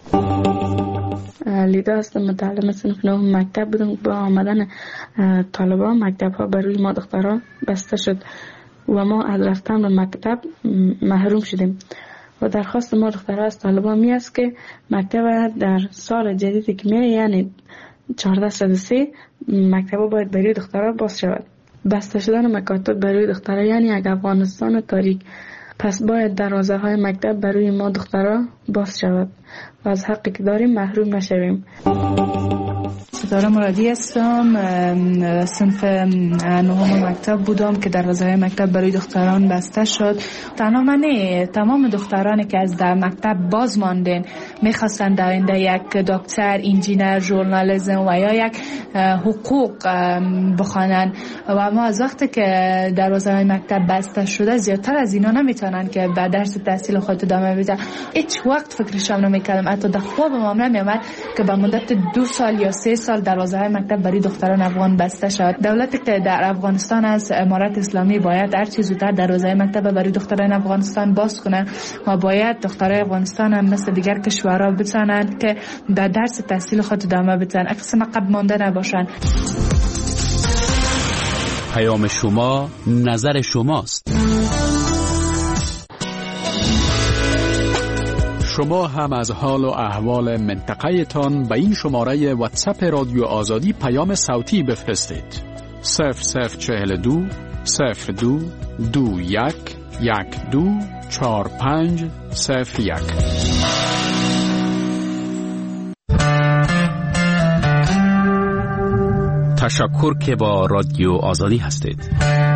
لیدا هستم، متعلم صنف نهم مکتب بودم. با آمدن طالبان مکتب‌ها برای ما دختران بسته شد و ما از رفتن به مکتب محروم شدیم و درخواست ما دخترها از طالبان می است که مکتب در سال جدیدی که می یعنی چهارصد و سه مکتب باید برای دخترها باز شود. بسته شدن مکاتب برای دخترها یعنی یک افغانستان تاریک. پس باید دروازه های مکتب برای ما دخترها باز شود و از حقی که داریم محروم نشویم. ستاره مرادی هستم، صنف نهم مکتب بودم که دروازه مکتب برای دختران بسته شد. تنها من نه، تمام دخترانی که از در مکتب باز ماندن میخواستن در آینده یک دکتر، انجینر، ژورنالیسم و یا یک حقوق بخوانن و ما از وقتی که دروازه مکتب بسته شده زیادتر از اینا نمیتونن که به درس تحصیل خود ادامه بدن. هیچ وقت فکرشم نمیکردم، حتی در خوابم نمیومد که به مدت دو سال یا سه سال دروازه های مکتب برای دختران افغان بسته شد. دولتی که در افغانستان از امارت اسلامی باید هر چه زودتر دروازه مکتب برای دختران افغانستان باز کنه و باید دخترای افغانستان هم مثل دیگر کشورها بتونن که در درس تحصیل خود ادامه بدن، اقسام عقب مانده نباشن. پیام شما، نظر شماست. شما هم از حال و احوال منطقه تان به این شماره واتساپ رادیو آزادی پیام صوتی بفرستید. صفر صفر چهل دو صفر دو دو یک یک دو چهار پنج صفر یک. تشکر که با رادیو آزادی هستید.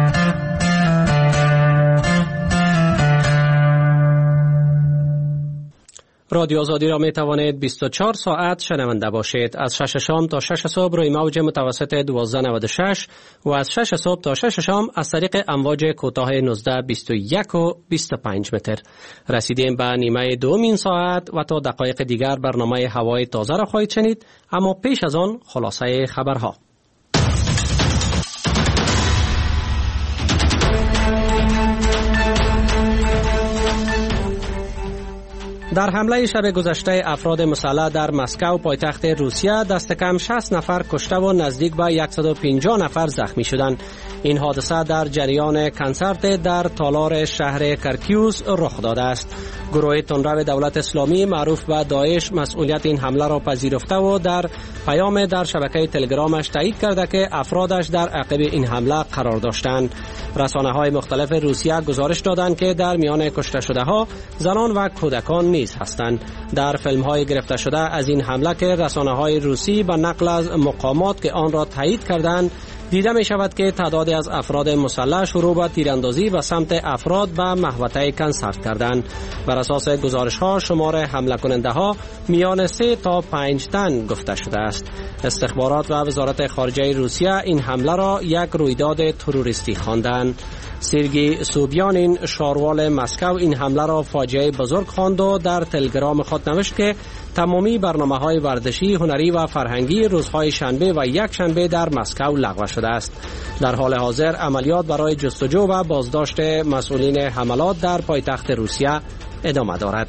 رادیو آزادی را می توانید بیست و چهار ساعت شنونده باشید. از شش شام تا شش صبح روی موج متوسط دوازده نود و شش و از شش صبح تا شش شام از طریق امواج کوتاه نوزده بیست و یک و بیست و پنج متر. رسیدیم به نیمه دومین ساعت و تا دقایق دیگر برنامه هوای تازه را خواهید شنید، اما پیش از آن خلاصه خبرها. در حمله شب گذشته افراد مسلح در مسکو پایتخت روسیه دست کم شصت نفر کشته و نزدیک به صد و پنجاه نفر زخمی شدند. این حادثه در جریان کنسرت در تالار شهر کرکیوس رخ داده است. گروه تندرو دولت اسلامی معروف به داعش مسئولیت این حمله را پذیرفته و در پیام در شبکه تلگرامش تایید کرده که افرادش در عقب این حمله قرار داشتند. رسانه‌های مختلف روسیه گزارش دادند که در میان کشته شده ها زنان و کودکان نیز هستند. در فیلم‌های گرفته شده از این حمله که رسانه‌های روسی به نقل از مقامات که آن را تایید کردند دیده می شود که تعدادی از افراد مسلح شروع به تیراندازی به سمت افراد به محوطه کنسرت کردند. بر اساس گزارش ها شمار حمله کننده ها میان سه تا پنج تن گفته شده است. استخبارات و وزارت خارجه روسیه این حمله را یک رویداد تروریستی خواندند. سرگی سوبیانین شاروال مسکو این حمله را فاجعه بزرگ خواند و در تلگرام خود نوشت که تمامی برنامه‌های ورزشی، هنری و فرهنگی روزهای شنبه و یک شنبه در مسکو لغو شده است. در حال حاضر عملیات برای جستجو و بازداشت مسئولین حملات در پایتخت روسیه ادامه دارد.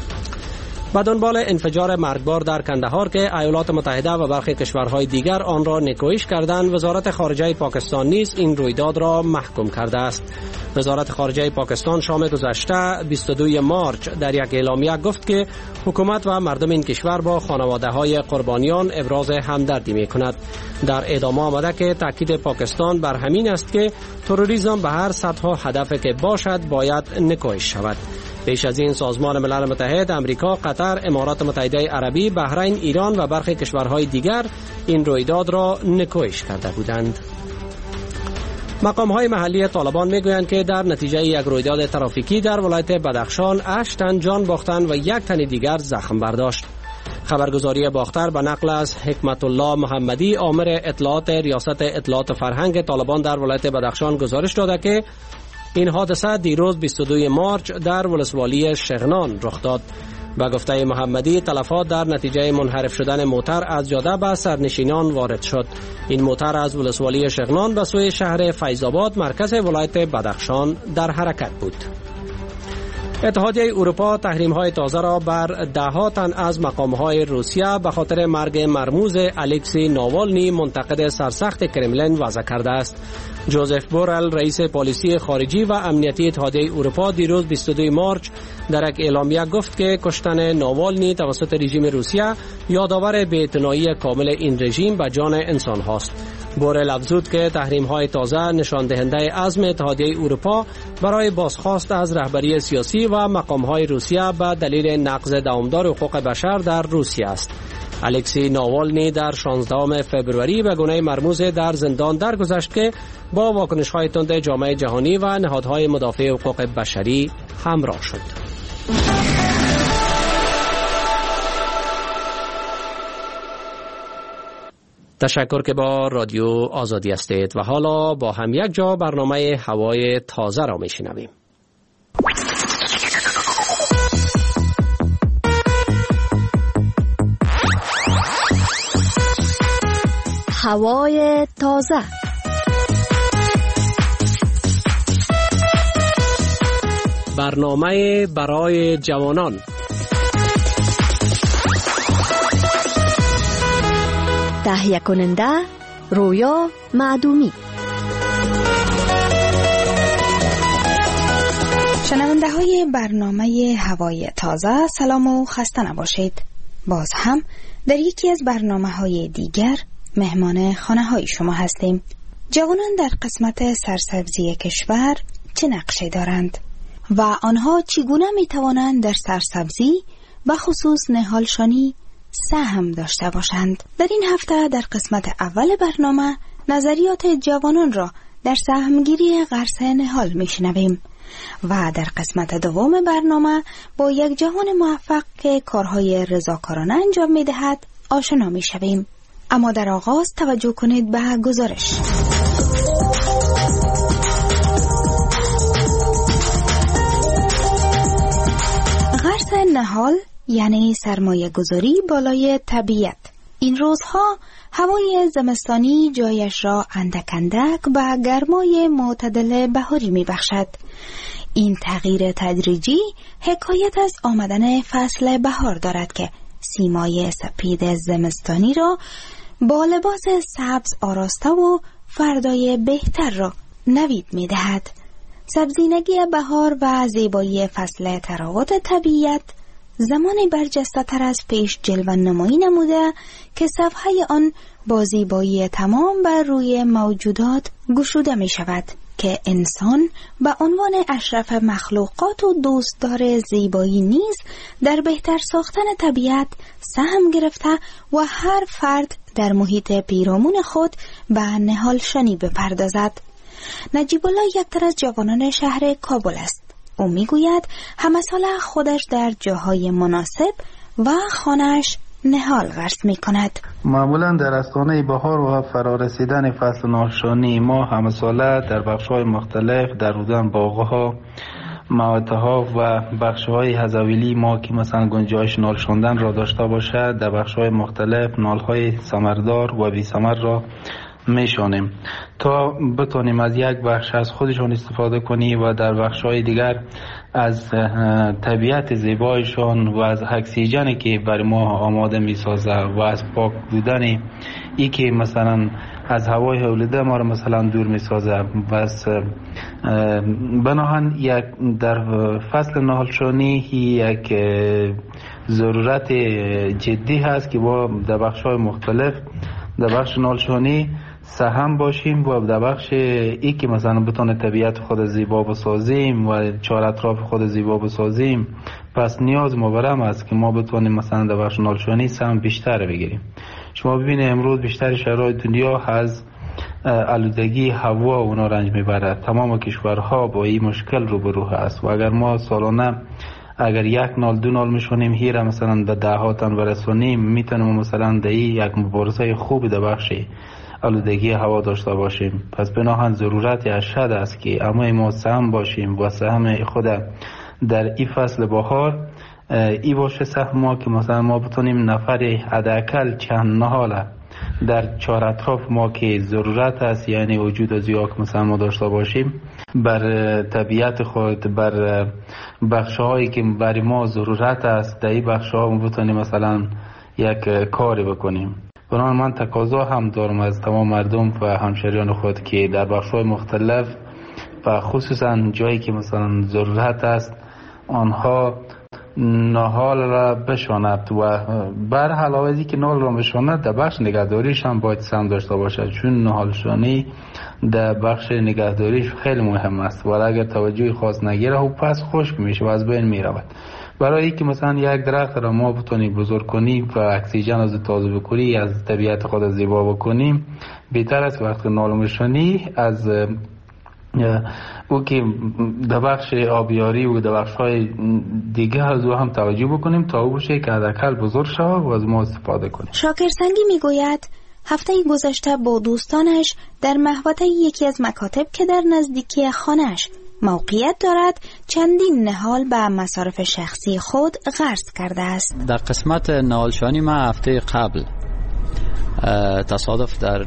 به دنبال انفجار مرگبار در کندهار که ایالات متحده و برخی کشورهای دیگر آن را نکوهش کردند، وزارت خارجه پاکستان نیز این رویداد را محکوم کرده است. وزارت خارجه پاکستان شام گذشته بیست و دوم مارچ در یک اعلامیه گفت که حکومت و مردم این کشور با خانواده‌های قربانیان ابراز همدردی می‌کند. در ادامه آمده که تاکید پاکستان بر همین است که تروریسم به هر سطح و هدفی که باشد باید نکوهش شود. پیش از این سازمان ملل متحد، امریکا، قطر، امارات متحده عربی، بحرین، ایران و برخی کشورهای دیگر این رویداد را نکوهش کرده بودند. مقام‌های محلی طالبان می‌گویند که در نتیجه یک رویداد ترافیکی در ولایت بدخشان هشت تن جان باختند و یک تن دیگر زخم برداشت. خبرگزاری باختر به نقل از حکمت الله محمدی آمر اطلاعات ریاست اطلاعات فرهنگ طالبان در ولایت بدخشان گزارش داده که این حادثه دیروز بیست و دوم مارچ در ولسوالی شغنان رخ داد. به گفته محمدی تلفات در نتیجه منحرف شدن موتر از جاده به سرنشینان وارد شد. این موتر از ولسوالی شغنان به سوی شهر فیض‌آباد مرکز ولایت بدخشان در حرکت بود. اتحادیه اروپا تحریم‌های تازه را بر ده تن از مقام‌های روسیه به خاطر مرگ مرموز الکسی ناوالنی منتقد سرسخت کرملین وضع کرده است. جوزف بورل رئیس پالیسی خارجی و امنیتی اتحادیه اروپا دیروز بیست و دوم مارچ در یک اعلامیه گفت که کشتن ناوالنی توسط رژیم روسیه یادآور بی‌اعتنایی کامل این رژیم به جان انسان هاست. بورل افزود که تحریم‌های تازه نشان دهنده عزم اتحادیه اروپا برای بازخواست از رهبری سیاسی و مقام‌های روسیه به دلیل نقض دوامدار حقوق بشر در روسیه است. الکسی ناوالنی در شانزدهم فوریه به گونه مرموز در زندان درگذشت که با واکنش‌های تند جامعه جهانی و نهادهای مدافع حقوق بشری همراه شد. تشکر که با رادیو آزادی هستید و حالا با هم یک جا برنامه هوای تازه را میشنویم. هوای تازه. برنامه برای جوانان. تهیه کننده رویا معدومی. شنونده های برنامه هوای تازه، سلام و خسته نباشید. باز هم در یکی از برنامه های دیگر مهمان خانه های شما هستیم. جوانان در قسمت سرسبزی کشور چه نقشی دارند و آنها چگونه می توانند در سرسبزی و خصوص نهالشانی سهم داشته باشند؟ در این هفته در قسمت اول برنامه نظریات جوانان را در سهمگیری غرس نهال می شنویم و در قسمت دوم برنامه با یک جوان موفق که کارهای رضاکارانه انجام می دهد آشنا می شویم. اما در آغاز توجه کنید به گزارش. غرس نهال یعنی سرمایه گذاری بالای طبیعت. این روزها هوای زمستانی جایش را اندک اندک به گرمای معتدل بهاری می بخشد. این تغییر تدریجی حکایت از آمدن فصل بهار دارد که سیمای سپید زمستانی را با لباس سبز آراسته و فردای بهتر را نوید می دهد. سبزینگی بهار و زیبایی فصل تراوت طبیعت زمانی برجسته تر از پیش جلوه نمایی نموده که صفحه آن با زیبایی تمام بر روی موجودات گشوده می شود که انسان به عنوان اشرف مخلوقات و دوستدار زیبایی نیز در بهتر ساختن طبیعت سهم گرفته و هر فرد در محیط پیرامون خود به نهالشانی بپردازد. نجیب الله یکتر از جوانان شهر کابل است. او میگوید همه سال خودش در جاهای مناسب و خانه‌اش نهال غرس می کند. معمولا در استانه بهار و فرارسیدن فصل نهالشانی ما همه ساله در بخش‌های مختلف در رودن باغ‌ها، مواتها و بخش‌های حزویلی ما که مثلا گنجایش نال شوندن را داشته باشد در بخش‌های مختلف نال‌های ثمردار و بی ثمر را میشانیم تا بتونیم از یک بخش از خودشون استفاده کنیم و در بخش‌های دیگر از طبیعت زیبایشان و از اکسیژنی که برای ما آماده میسازه و از پاک بودن ای که مثلا از هوای حولیده ما رو مثلا دور میسازه. بس بناهن یک در فصل نهالشانی یک ضرورت جدی هست که با در بخش‌های مختلف در بخش نهالشانی سهم باشیم و در بخش ای که مثلا بتونه طبیعت خود زیبا بسازیم و چهار اطراف خود زیبا بسازیم، پس نیاز ما برام است که ما بتونیم مثلا در بخش نهالشانی سهم بیشتر بگیریم. شما ببینید امروز بیشتر شرایط دنیا از آلودگی هوا و اونا رنج میبره. تمام کشورها با این مشکل روبرو هست و اگر ما سالانه اگر یک نال دو نال میشونیم هیره مثلا به دهاتن برسونیم، میتونیم مثلا در یک مبارزه خوب در بخش آلودگی هوا داشته باشیم. پس بناهن ضرورت اشد است که اما ما سهم باشیم و سهم خود در این فصل بهار ای باشه سهم ما که مثلا ما بتونیم نفر حداقل چند نهال در چهار اطراف ما که ضرورت است، یعنی وجود از یا که مثلا ما داشته باشیم بر طبیعت خود، بر بخش‌هایی که برای ما ضرورت است در این بخش‌ها ما بتونیم مثلا یک کاری بکنیم. بنابراین من تقاضا هم دارم از تمام مردم و همشهریان خود که در بخش‌های مختلف و خصوصا جایی که مثلا ضرورت است آنها نهال را بشاند و بر علاوه که نهال را بشاند در بخش نگهداریش هم باید سهم داشته باشد، چون نهالشانی در بخش نگهداریش خیلی مهم است و اگر توجه خاص نگیره و پس خشک میشه و از بین میرود. برای اینکه مثلا یک درخت را ما بتونیم بزرگ کنیم و اکسیژن از تازه بکنی از طبیعت خود زیبا بکنیم، بهتر است وقتی نهالشانی از او که در بخش آبیاری و در بخش های دیگه از او هم توجه بکنیم تا او بشه که حداقل بزرگ شود و از ما استفاده کنیم. شاکر سنگی میگوید هفته گذشته با دوستانش در محوطه یکی از مکاتب که در نزدیکی خانهش موقعیت دارد چندین نهال به مصارف شخصی خود غرس کرده است. در قسمت نهالشانی ما هفته قبل تصادف در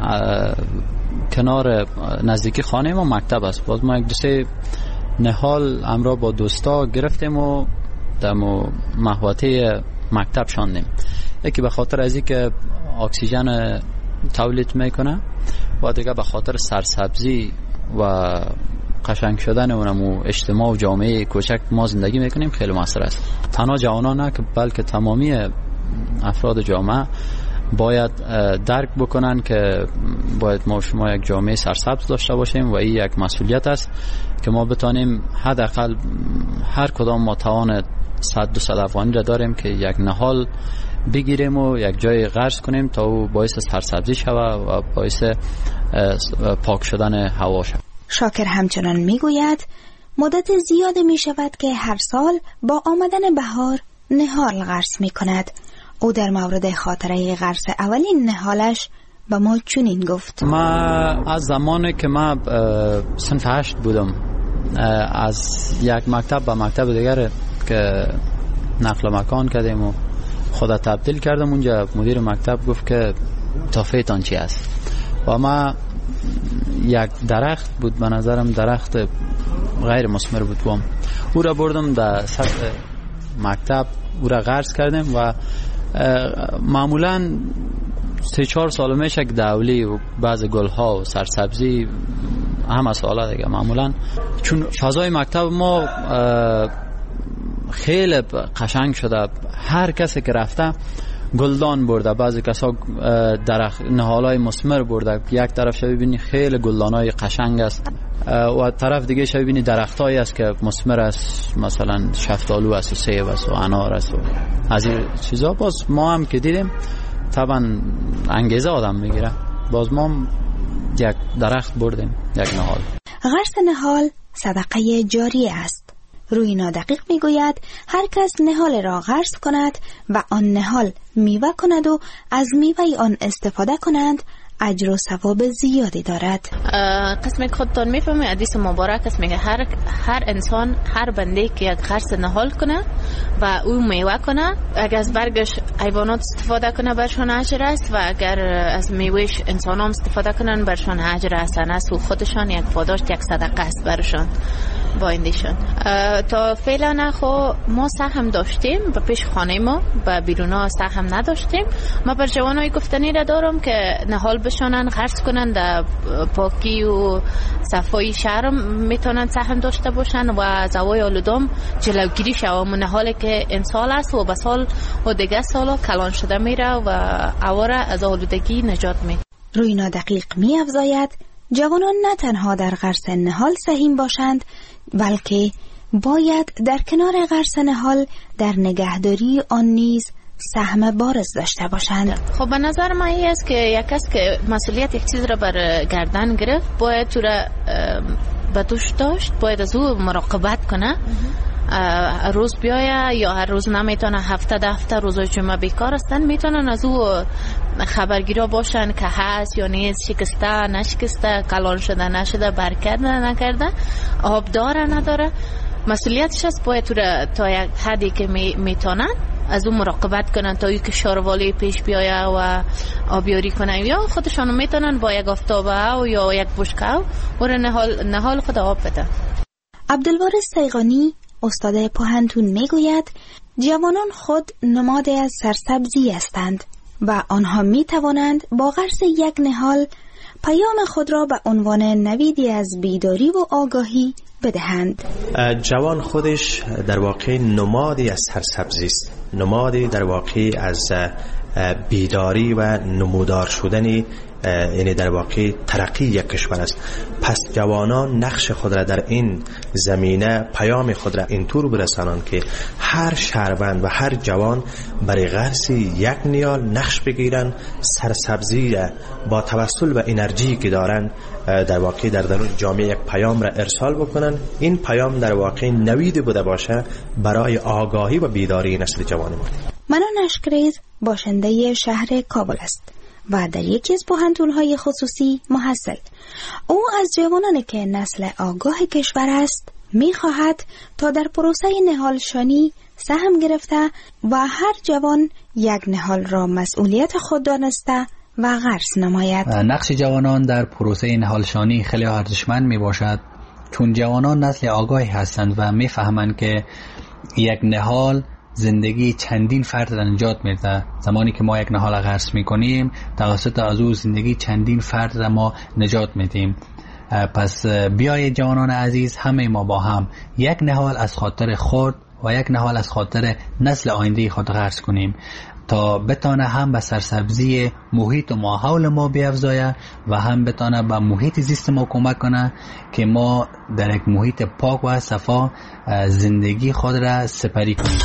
کنار نزدیکی خانه ما مکتب است، باز ما یک دو سه نهال همراه با دوستا گرفتیم و در محوطه مکتب شاندیم. یکی به خاطر از اینکه اکسیژن تولید میکنه و دیگه به خاطر سرسبزی و قشنگ شدن اونم و اجتماع و جامعه کوچک ما زندگی میکنیم خیلی موثر است. تنها جوانان نه که بلکه تمامی افراد جامعه باید درک بکنن که باید ما شما یک جامعه سرسبز داشته باشیم و این یک مسئولیت است که ما بتانیم حداقل هر کدام ما توان صد دو صد افغانی را داریم که یک نهال بگیریم و یک جای غرس کنیم تا او باعث سرسبزی شود و باعث پاک شدن هوا شود. شاکر همچنان میگوید مدت زیاد می شود که هر سال با آمدن بهار نهال غرس می کند. او در مورد خاطره غرس اولین نهالش به ما چنین گفت: ما از زمانی که ما صنف هشت بودم از یک مکتب به مکتب دیگر که نقل مکان کردیم و خدا تبدیل کردم، اونجا مدیر مکتب گفت که تافهتان چی است و ما یک درخت بود، به نظرم درخت غیر مثمر بود بام. او را بردم در سطح مکتب، او را غرس کردیم و معمولا سه چهار سال میشه که دولی و بعض گلها و سرسبزی همه سالا دیگه معمولا چون فضای مکتب ما خیلی قشنگ شده، هر کسی که رفته گلدان برده، بعضی کسا درخت نهالای مثمر برده، یک طرف شو ببینی خیلی گلدانای قشنگ است و طرف دیگه شو ببینی درختایی است که مثمر است، مثلا شفتالو است و سیب است و انار است و از این چیزا. باز ما هم که دیدیم طبعا انگیزه آدم میگیره، باز ما یک درخت بردیم، یک نهال. غرس نهال صدقه جاریه است. روی نادقیق میگوید هر کس نهال را غرس کند و آن نهال میوه کند و از میوه آن استفاده کنند اجر و ثواب زیادی دارد. قسمی که خودتان میفهمه حدیث مبارک است، میگه هر هر انسان، هر بنده که یک غرس نهال کنه و او میوه کنه، اگر از برگش حیوانات استفاده کنه برشان اجر است و اگر از میوهش انسان هم استفاده کنن برشان اجر حسن است و خودشان یک پاداش، یک صدقه است برشان با ایندیشان. تا فعلا خو ما سهم داشتیم و پیش خانه ما و بیرونا سهم نداشتیم. ما بر جوانای گفتنی را دارم که نهال بشانن، غرس کنن، در پاکی و صفای شهر میتونن سهم داشته باشن و از هوای آلودم جلوگیری شود. نهالی که انسال است و به سال و دیگه سالا کلان شده میره و هوا را از آلودگی نجات میده. روی نادقیق می افزاید جوانان نه تنها در غرس نهال سهیم باشند، بلکه باید در کنار غرس نهال در نگهداری آن نیز سهم بارز داشته باشند. خب به نظر من این است که یک کس که مسئولیت یک چیز را بر گردن گرفت باید تو را به دوش داشت، باید از او مراقبت کنه. روز بیایه یا هر روز نمیتونه، هفته ده هفته روزای جمعه بیکار هستن، میتونن از او خبرگیرا باشن که هست یا نیست، شکسته نشکسته، کلان شده نشده، برکرده نکرده، آب داره نداره. مسئولیتش است باید تو را تا یک حدی که میتونن از اون مراقبت کنن تا اینکه شاروالی پیش بیایه و آبیاری کنن، یا خودشان میتونن با یک آفتابه و یا یک بشکه و نهال نهال خود آب بده. عبدالوارث سیغانی استاد پوهنتون میگوید جوانان خود نماد از سرسبزی هستند و آنها می توانند با غرس یک نهال پیام خود را به عنوان نویدی از بیداری و آگاهی بدهند. جوان خودش در واقع نمادی از سرسبزی است، نمادی در واقع از بیداری و نمودار شدنی، یعنی در واقع ترقی یک کشور است. پس جوانان نقش خود را در این زمینه، پیام خود را اینطور برسانند که هر شهروند و هر جوان برای غرس یک نیال نقش بگیرن، سرسبزی را با توسل و انرژی که دارن در واقع در درون جامعه یک پیام را ارسال بکنن. این پیام در واقع نوید بوده باشه برای آگاهی و بیداری نسل جوان ما. منان اشکریز باشنده شهر کابل است و در یکی از پوهنتون‌های خصوصی محصل. او از جوانانی که نسل آگاه کشور است می‌خواهد تا در پروسه نهالشانی سهم گرفته و هر جوان یک نهال را مسئولیت خود دانسته و غرس نماید. نقش جوانان در پروسه نهالشانی خیلی ارزشمند میباشد، چون جوانان نسل آگاهی هستند و میفهمند که یک نهال زندگی چندین فرد را نجات میده. زمانی که ما یک نهال غرس میکنیم توسط از او زندگی چندین فرد را ما نجات میدیم. پس بیایید جوانان عزیز، همه ما با هم یک نهال از خاطر خود و یک نهال از خاطر نسل آینده خود غرس کنیم تا بتانه هم به سرسبزی محیط و ماحول ما بیفزایه و هم بتانه به محیط زیست ما کمک کنه که ما در یک محیط پاک و صفا زندگی خود را سپری کنیم.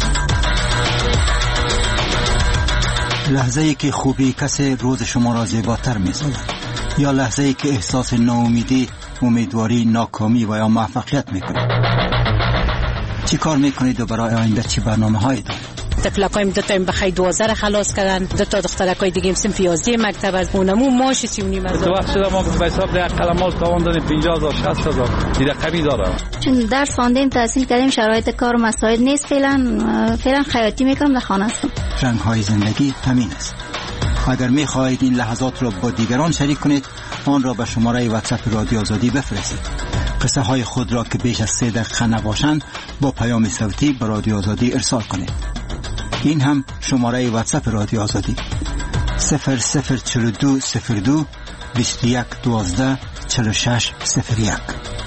لحظه ای که خوبی کسی روز شما را زیباتر می‌سازد، یا لحظه ای که احساس ناامیدی، امیدواری، ناکامی و یا موفقیت میکنید. چی کار میکنید و برای آینده چی برنامه هایی دارید؟ تفلقایم دو تا بخای دوازده را خلاص کردن، دو تا دخترکای دیگه هم صنف یازده مکتب از اونمو ماش سی و نیم هزار. تو وقت شده ما به حساب ده قلماس تواندن پنجاه هزار شصت هزار دیگه کمی داره. چون درس خواندیم تحصیل کردیم، شرایط کار و مسائل نیست، فعلا فعلا خیاطی میکنم، در خانه هستم. رنگ های زندگی همین است. اگر میخواهید این لحظات را با دیگران شریک کنید، آن را به شماره واتساپ رادیو آزادی بفرستید. قصه های خود را که بیش از سه دقیقه نباشند با پیام صوتی به رادیو آزادی ارسال کنید. این هم شماره واتساپ رادیو آزادی صفر صفر چهل و دو صفر دو بیست و یک دوازده چهل و شش صفر یک.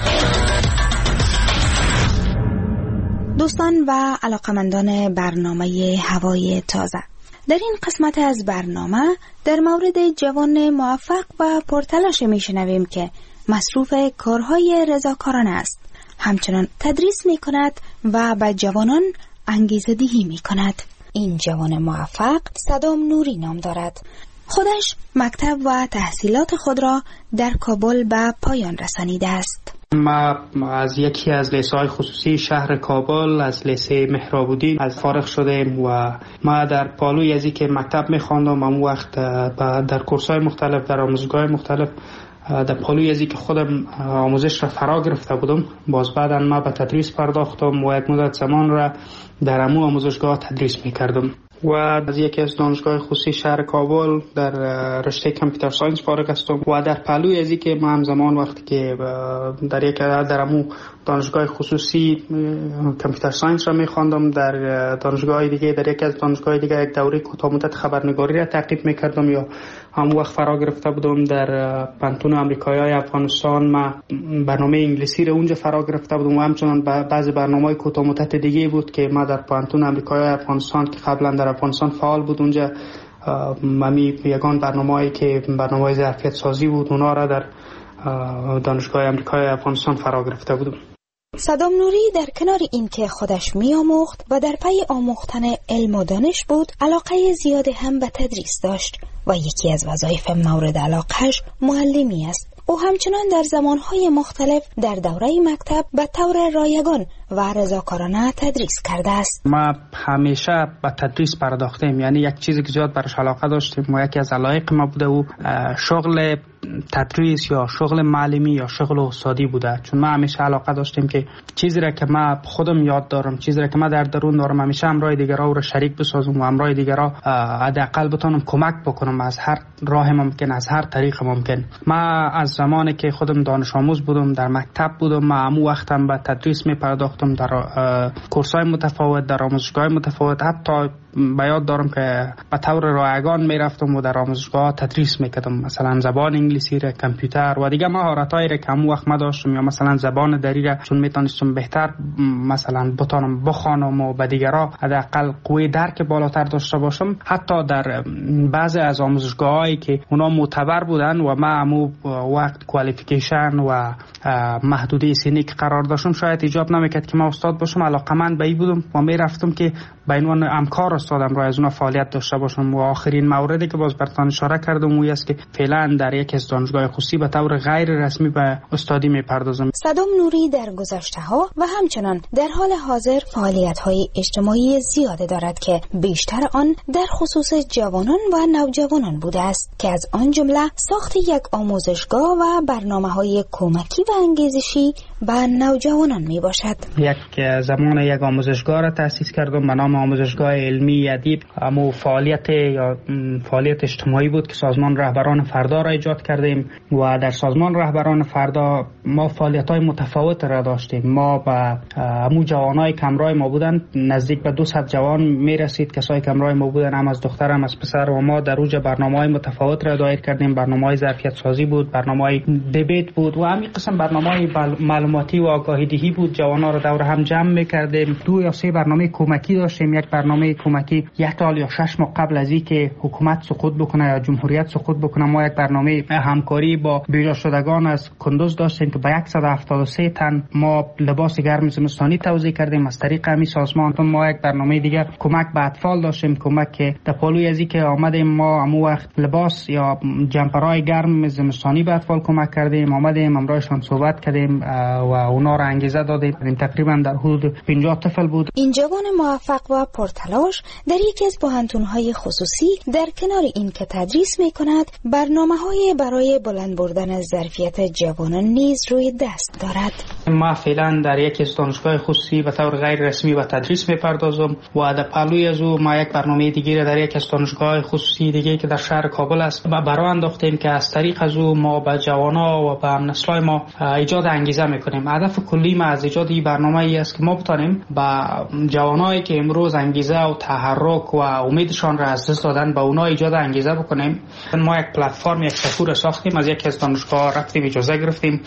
دوستان و علاقمندان برنامه هوای تازه، در این قسمت از برنامه در مورد جوان موفق و پرتلاش میشنویم که مصروف کارهای رضاکارانه است، همچنان تدریس میکند و به جوانان انگیزه دهی میکند. این جوان موفق صدام نوری نام دارد. خودش مکتب و تحصیلات خود را در کابل به پایان رسانیده است. ما از یکی از لیسه‌های خصوصی شهر کابل، از لیسه مهراب‌الدین از فارغ شدیم و ما در پالوی ازی که مکتب می‌خواندم، اون وقت در کورس‌های مختلف، در آموزشگاه مختلف، در پالوی ازی که خودم آموزش را فرا گرفته بودم، باز بعداً ما به تدریس پرداختم و یک مدت زمان را در امو آموزشگاه تدریس می‌کردم و از یکی از دانشگاه خصوصی شهر کابل در رشته کامپیوتر ساینس فارغ هستم و در پهلوی ازی که ما همزمان وقتی که در یک در امو دانشگاه خصوصی کامپیوتر ساینس را می‌خواندم، در دانشگاه دیگه در یک از دانشگاه دیگه یک دوره کوتاه مدت خبرنگاری را تعقیب می‌کردم یا همون وقت فرا گرفته بودم. در پانتون آمریکایی افغانستان ما برنامه انگلیسی را اونجا فرا گرفته بودم و همچنان بعضی برنامه‌های کوتاه مدت دیگه بود که ما در پانتون آمریکایی افغانستان که قبلا در افغانستان فعال بود، اونجا ممی یگان برنامه‌ای که برنامه‌های ظرفیت سازی بود، اونا را در دانشگاه آمریکایی افغانستان فرا گرفته بودم. صدام نوری در کنار این که خودش می‌آموخت و در پی آموختن علم و دانش بود، علاقه زیاد هم به تدریس داشت و یکی از وظایف مورد علاقهش معلمی است. او همچنان در زمانهای مختلف در دوره مکتب به طور رایگان و رضاکارانه تدریس کرده است. ما همیشه به تدریس پرداختیم، یعنی یک چیزی که زیاد برش علاقه داشتیم و یکی از علایق ما بوده و شغل تدریس یا شغل معلمی یا شغل استادی بوده، چون ما همیشه علاقه داشتیم که چیزی را که ما خودم یاد دارم، چیزی را که ما در درون دارم، همیشه همراه دیگرها رو شریک بسازم و همراه دیگرها حداقل بتونم کمک بکنم از هر راه ممکن، از هر طریق ممکن. ما از زمانی که خودم دانش آموز بودم، در مکتب بودم، ما همون وقتم به تدریس می پرداختم در کورس‌های متفاوت، در آموزشگاه متفاوت. حتی به یاد دارم که به طور رایگان می رفتم و در آموزشگاه تدریس می کردم، مثلا زبان انگلیسی را، کامپیوتر و دیگه مهارتایی را که همون وقت ما داشتم، یا مثلا زبان دری را چون می تونستم بهتر مثلا بتونم بخوانم و به دیگرها حداقل قوی درک بالاتر داشته باشم. حتی در بعضی از آموزشگاهایی که اونا معتبر بودن و ما همون وقت کوالیفیکیشن و محدوده سنی که قرار داشتم، شاید ایجاب نمیکرد که ما استاد باشم. علاقمند به این بودم و می رفتم که به عنوان همکار استادم را از اونها فعالیت داشته باشم. و آخرین موردی که باز براتون اشاره کردم اون است که فعلا در یک از دانشگاه خصوصی به طور غیر رسمی به استادی میپردازم. صدام نوری در گذشته‌ها و همچنان در حال حاضر فعالیت‌های اجتماعی زیاده دارد که بیشتر آن در خصوص جوانان و نوجوانان بوده است که از آن جمله ساخت یک آموزشگاه و برنامه‌های کمکی و انگیزشی به نوجوانان می باشد. یک زمان یک آموزشگاه را تأسیس کردم به نام آموزشگاه علمی ادیب. امو فعالیت یا فعالیت اجتماعی بود که سازمان رهبران فردا را ایجاد کردیم و در سازمان رهبران فردا ما فعالیت‌های متفاوت را داشتیم. ما با امو جوانای کمرای ما بودن نزدیک به دویست جوان می رسید، کسایی کمرای ما بودن، هم از دختر هم از پسر، و ما در اوج برنامه‌های متفاوت را دایر کردیم. برنامه‌های ظرفیت سازی بود، برنامه‌های دیبیت بود و همین قسم برنامه‌های معلوماتی و آگاهی دهی بود. جوانا رو دور هم جمع می‌کردیم. دو یا سه برنامه کمکی داشتیم. یک برنامه کمکی یک سال یا شش ماه قبل از اینکه حکومت سقوط بکنه یا جمهوریت سقوط بکنه، ما یک برنامه همکاری با بیجا شدگان از کندوز داشتیم که با صد و هفتاد و سه تن ما لباس گرم زمستانی توزیع کردیم از طریق همین سازمان. ما یک برنامه دیگه کمک به اطفال داشتیم، کمک که در پالوی از اینکه آمدیم ما همون وقت لباس یا جمپرهای گرم زمستانی به اطفال کمک کردیم، آمدیم امرایشان صحبت کردیم و اونا را انگیزه دادیم. تقریبا در حدود پنجاه طفل بود. این جوان موفق و پرتلاش در یکی از پوهنتون‌های خصوصی در کنار این که تدریس می‌کند، برنامه‌های برای بلند بردن ظرفیت جوانان نیز روی دست دارد. ما فعلا در یک از دانشگاه خصوصی به طور غیر رسمی و تدریس می‌پردازم و در پهلوی از او ما یک برنامه دیگه در یک از دانشگاه خصوصی دیگه که در شهر کابل است و برای انداختیم که از طریق از او ما به جوانا و به نسل‌های ما ایجاد انگیزه می‌کنیم. هدف کلی ما از ایجاد این برنامه ای است که ما بتونیم با جوانایی که امروز انگیزه و تحرک و امیدشان را از دست دادن به اونا ایجاد انگیزه بکنیم. ما یک پلتفرم، یک سفور ساختیم، از یکی از دانشگاه رفتیم اجازه گرفتیم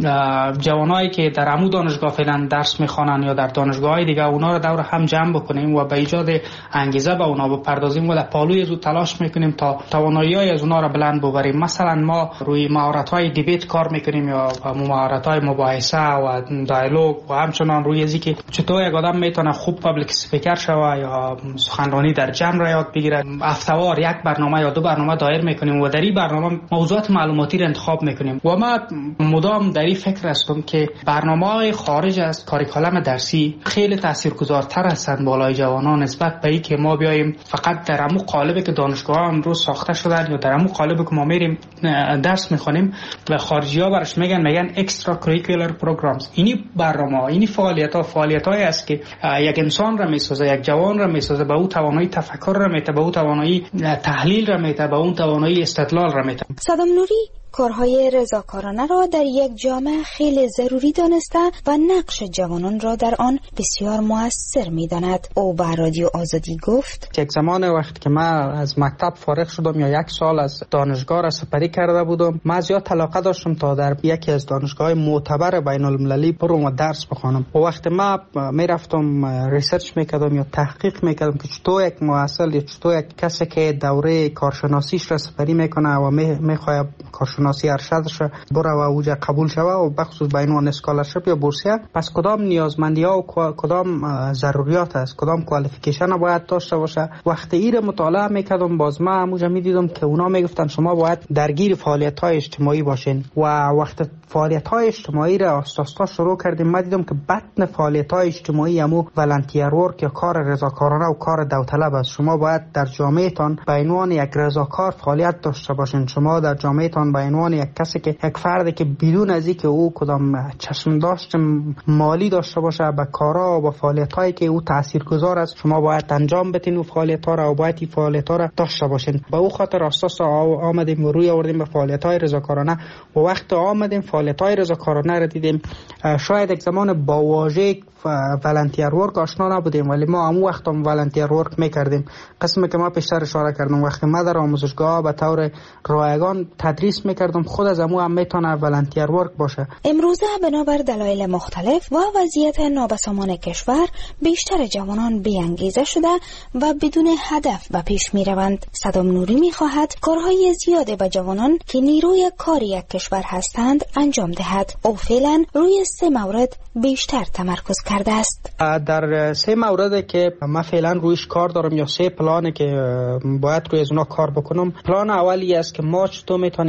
جوانایی که در عمو دانشگاه فعلا درس میخوانن یا در دانشگاه‌های دیگه اونا رو دور هم جمع بکنیم و به ایجاد انگیزه به اونا بپردازیم و در پالوی از تلاش میکنیم تا توانایی‌های از اونا رو بلند ببریم. مثلا ما روی مهارت‌های دیبیت کار میکنیم یا مهارت‌های مباحثه و دیالوگ و همچنان روی از اینکه چطور یک آدم میتونه خوب پابلیک اسپیکر شوه یا سخنرانی در جمع را یاد بگیره. هفته‌وار یک برنامه یا دو برنامه دایر میکنیم و در این برنامه موضوعات معلوماتی را انتخاب میکنیم و ما مدام در این فکر هستم که برنامه‌های خارج از کاریکولم درسی خیلی تاثیرگذارتر هستند بالای جوانان نسبت به اینکه ما بیایم فقط در همون قالبی که دانشگاه امروز ساخته شدن یا در همون قالبی که ما میریم درس میخونیم و خارجی‌ها برش میگن میگن اکسترا کریکولر پروگرامز. اینی برنامه، اینی فعالیت‌ها فعالیت‌هایی است که یک انسان را میسازه، یک جوان را میسازه، به او توانایی تفکر را میده، به او توانایی تحلیل را میده، به اون توانایی استدلال را میده. صدام نوری کارهای رضاکارانه را در یک جامعه خیلی ضروری دانسته و نقش جوانان را در آن بسیار مؤثر می‌داند. او به رادیو آزادی گفت: یک زمان وقتی که من از مکتب فارغ شدم یا یک سال از دانشگاه را سپری کرده بودم، من زیاد علاقه داشتم تا در یکی از دانشگاه‌های معتبر بین‌المللی برم و درس بخوانم. و وقتی من میرفتم ریسرچ میکردم یا تحقیق میکردم که چطور یک محصل یا چطور یک کسی که دوره کارشناسیش را سپری میکنه و میخواد کارشناسی ارشدش بره و اوجه قبول شوه و بخصوص به عنوان اسکالرشپ یا بورسیه، پس کدام نیازمندی ها و کدام ضروریات است، کدام کوالیفیکیشن باید داشته باشه. وقتی این مطالعه میکردم باز ما همونجا میدیدم که اونا میگفتن شما باید درگیر فعالیت های اجتماعی باشین و وقتی فعالیت های اجتماعی را آستاستا شروع کردیم ما دیدم که بطن فعالیت های اجتماعی همو ولنتیر ورک یا کار رضاکارانه و کار داوطلب است. شما باید در جامعه تان به عنوان یک رضاکار فعالیت داشته باشین. شما در جامعه تان به عنوان یک کسی که یک فردی که بدون از اینکه او کدام چشم داشت مالی داشته باشه به کارا و به فعالیت‌هایی که او تاثیرگذار است شما باید انجام بدین و فعالیت‌ها را و باید این فعالیت‌ها را داشته باشین. به او خاطر اساس آمدیم و روی آوردیم به فعالیت‌های رضاکارانه و وقت آمدیم فعالیت‌های رضاکارانه را دیدیم. شاید یک زمان با واژه ولنتیر ورک آشنا نبودیم ولی ما همون وقت هم ولنتیر ورک میکردیم. قسمی که ما پیشتر اشاره کردم وقتی ما در آموزشگاه به طور رایگان تدریس میکردم خود از همون هم میتونه ولنتیر ورک باشه. امروزه بنابر دلایل مختلف و وضعیت نابسامان کشور بیشتر جوانان بی‌انگیزه شده و بدون هدف به پیش میروند. صدام نوری میخواهد کارهای زیاده به جوانان که نیروی کار یک کشور هستند انجام دهد. او فعلا روی سه مورد بیشتر تمرکز کرده است. در سه مورد که من فعلا رویش کار دارم یا سه پلانه که باید روی از اونا کار بکنم. پلان اولی است که ما چطور میتونیم فرهنگ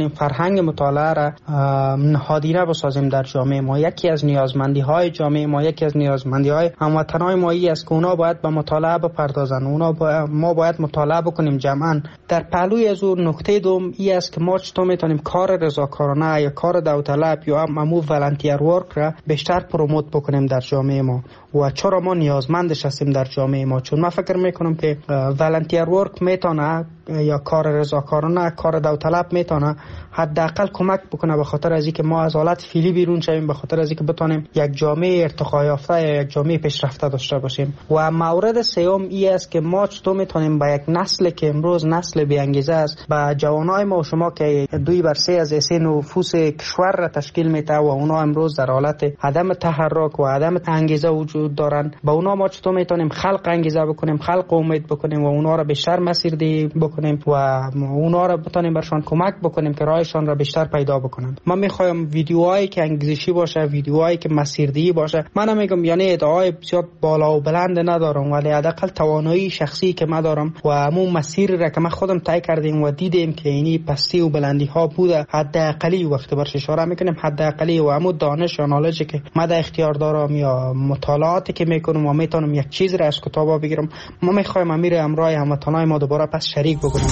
فرهنگ مطالعه را نهادینه بسازیم در جامعه ما. یکی از نیازمندی های جامعه ما، یکی از نیازمندی های هموطنان ما ای است که اونا باید به مطالعه بپردازن. اونا با... ما باید مطالعه بکنیم جمعا. در پهلوی از اون نکته دوم ای است که ما چطور میتونیم کار رضاکارانه یا کار داوطلب یا امو والنتیر ورک را بیشتر پروموت بکنیم در جامعه ما و چرا ما نیازمندش هستیم در جامعه ما. چون من فکر میکنم که والنتیر ورک میتونه یا کار رضاکارانه، کار داوطلب میتونه حداقل کمک بکنه به خاطر از اینکه ما از حالت فعلی بیرون شویم، به خاطر از اینکه بتونیم یک جامعه ارتقا یافته یا یک جامعه پیشرفته داشته باشیم. و مورد سوم ای است که ما چطور میتونیم با یک نسل که امروز نسل بی انگیزه است، با جوانای ما و شما که دوی بر سه از سه نفوس کشور را تشکیل میده و اونا امروز در حالت عدم تحرک و عدم انگیزه وجود دارن، با اونا ما چطور میتونیم خلق انگیزه بکنیم، خلق امید بکنیم و اونا را بیشتر مسیردهی بکنیم و اونا را بتونیم برشان کمک بکنیم که راهشان را بیشتر پیدا بکنن. من میخوایم ویدیوهایی که انگیزشی باشه، ویدیوهایی که مسیردهی باشه. من نمیگم یعنی ادعای بسیار بالا و بلند ندارم، ولی حداقل توانایی شخصی که من دارم و همون مسیر را که من خودم طی کردیم و دیدیم که اینی پستی و بلندی ها بوده، حداقلی وقت برش اشاره میکنیم حداقلی و همون دانش یا نالجی که من در اختیار دارم یا مطالعاتی که میکنم و میتونم یک چیز را از کتابا بگیرم. ما میخوایم امیر امرای هموطنای ما دوباره پس شریک بکنیم.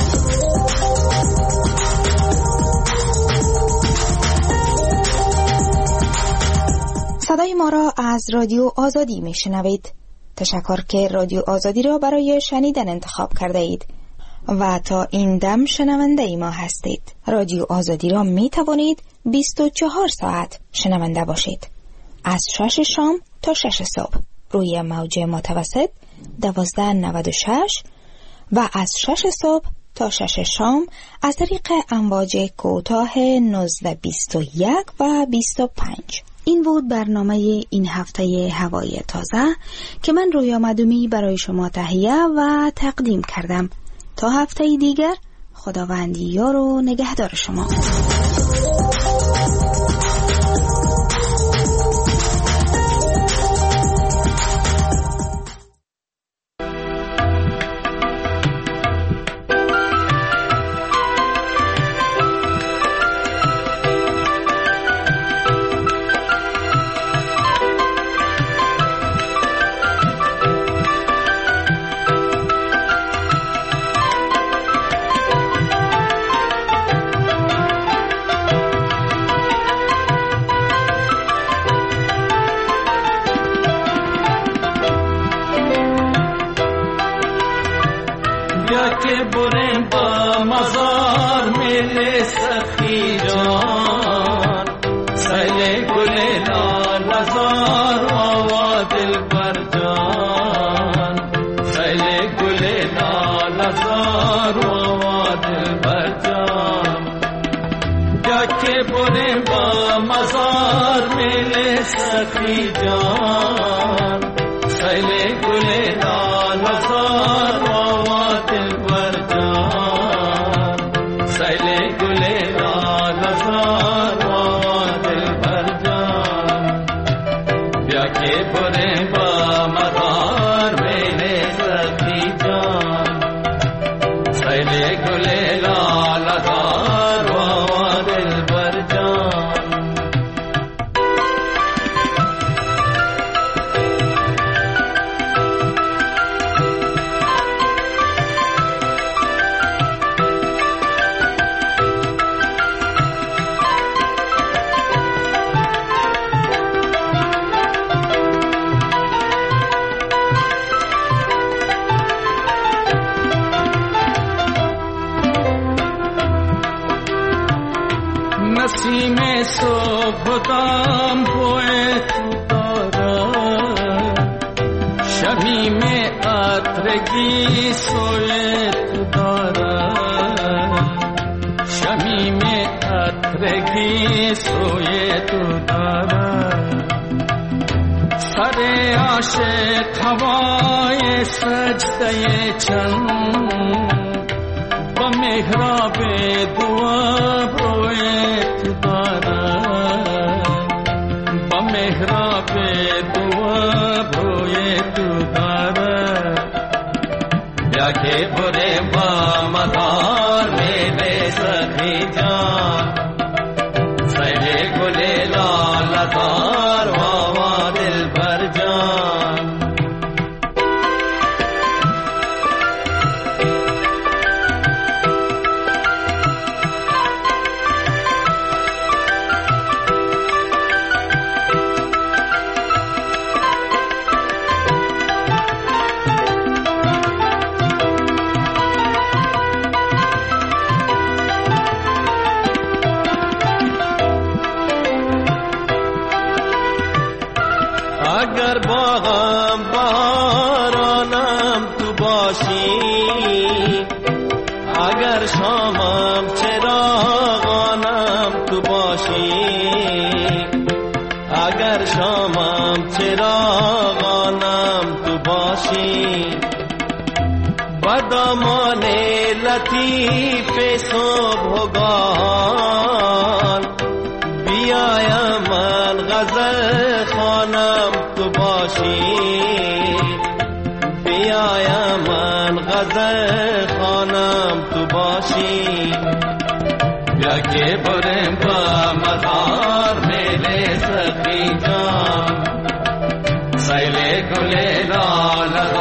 صدای ما را از رادیو آزادی میشنوید. تشکر که رادیو آزادی را برای شنیدن انتخاب کرده اید و تا این دم شنونده ما هستید. رادیو آزادی را می توانید بیست و چهار ساعت شنونده باشید، از شش شام تا شش صبح روی موج متوسط دوازده نود و شش و از شش صبح تا شش شام از طریق امواج کوتاه نوزده بیست و یک و بیست و پنج. این بود برنامه این هفته هوای تازه که من رویا مدومی برای شما تهیه و تقدیم کردم. تا هفته دیگر خداوند یار و نگهدار شما. نسیم صبح دم بوی تو دارد، شمیم عطرگی سوی تو دارد، شمیم عطرگی سوی تو دارد. سر عاشق هوای سجده چند با محراب دعا روی تو دارد، با محراب دعا روی تو دارد. بیا که بره با مدار میل سخی جان، شامم چراغانم تو باشی، اگر شامم چراغانم تو باشی، با دامان لطیف صبحگاهان بیایم من غزل خوانم تو باشی، بیایم من غزل خوانم تو باشی. بیا که برم با مزار میل سخی جان، سیل گل لال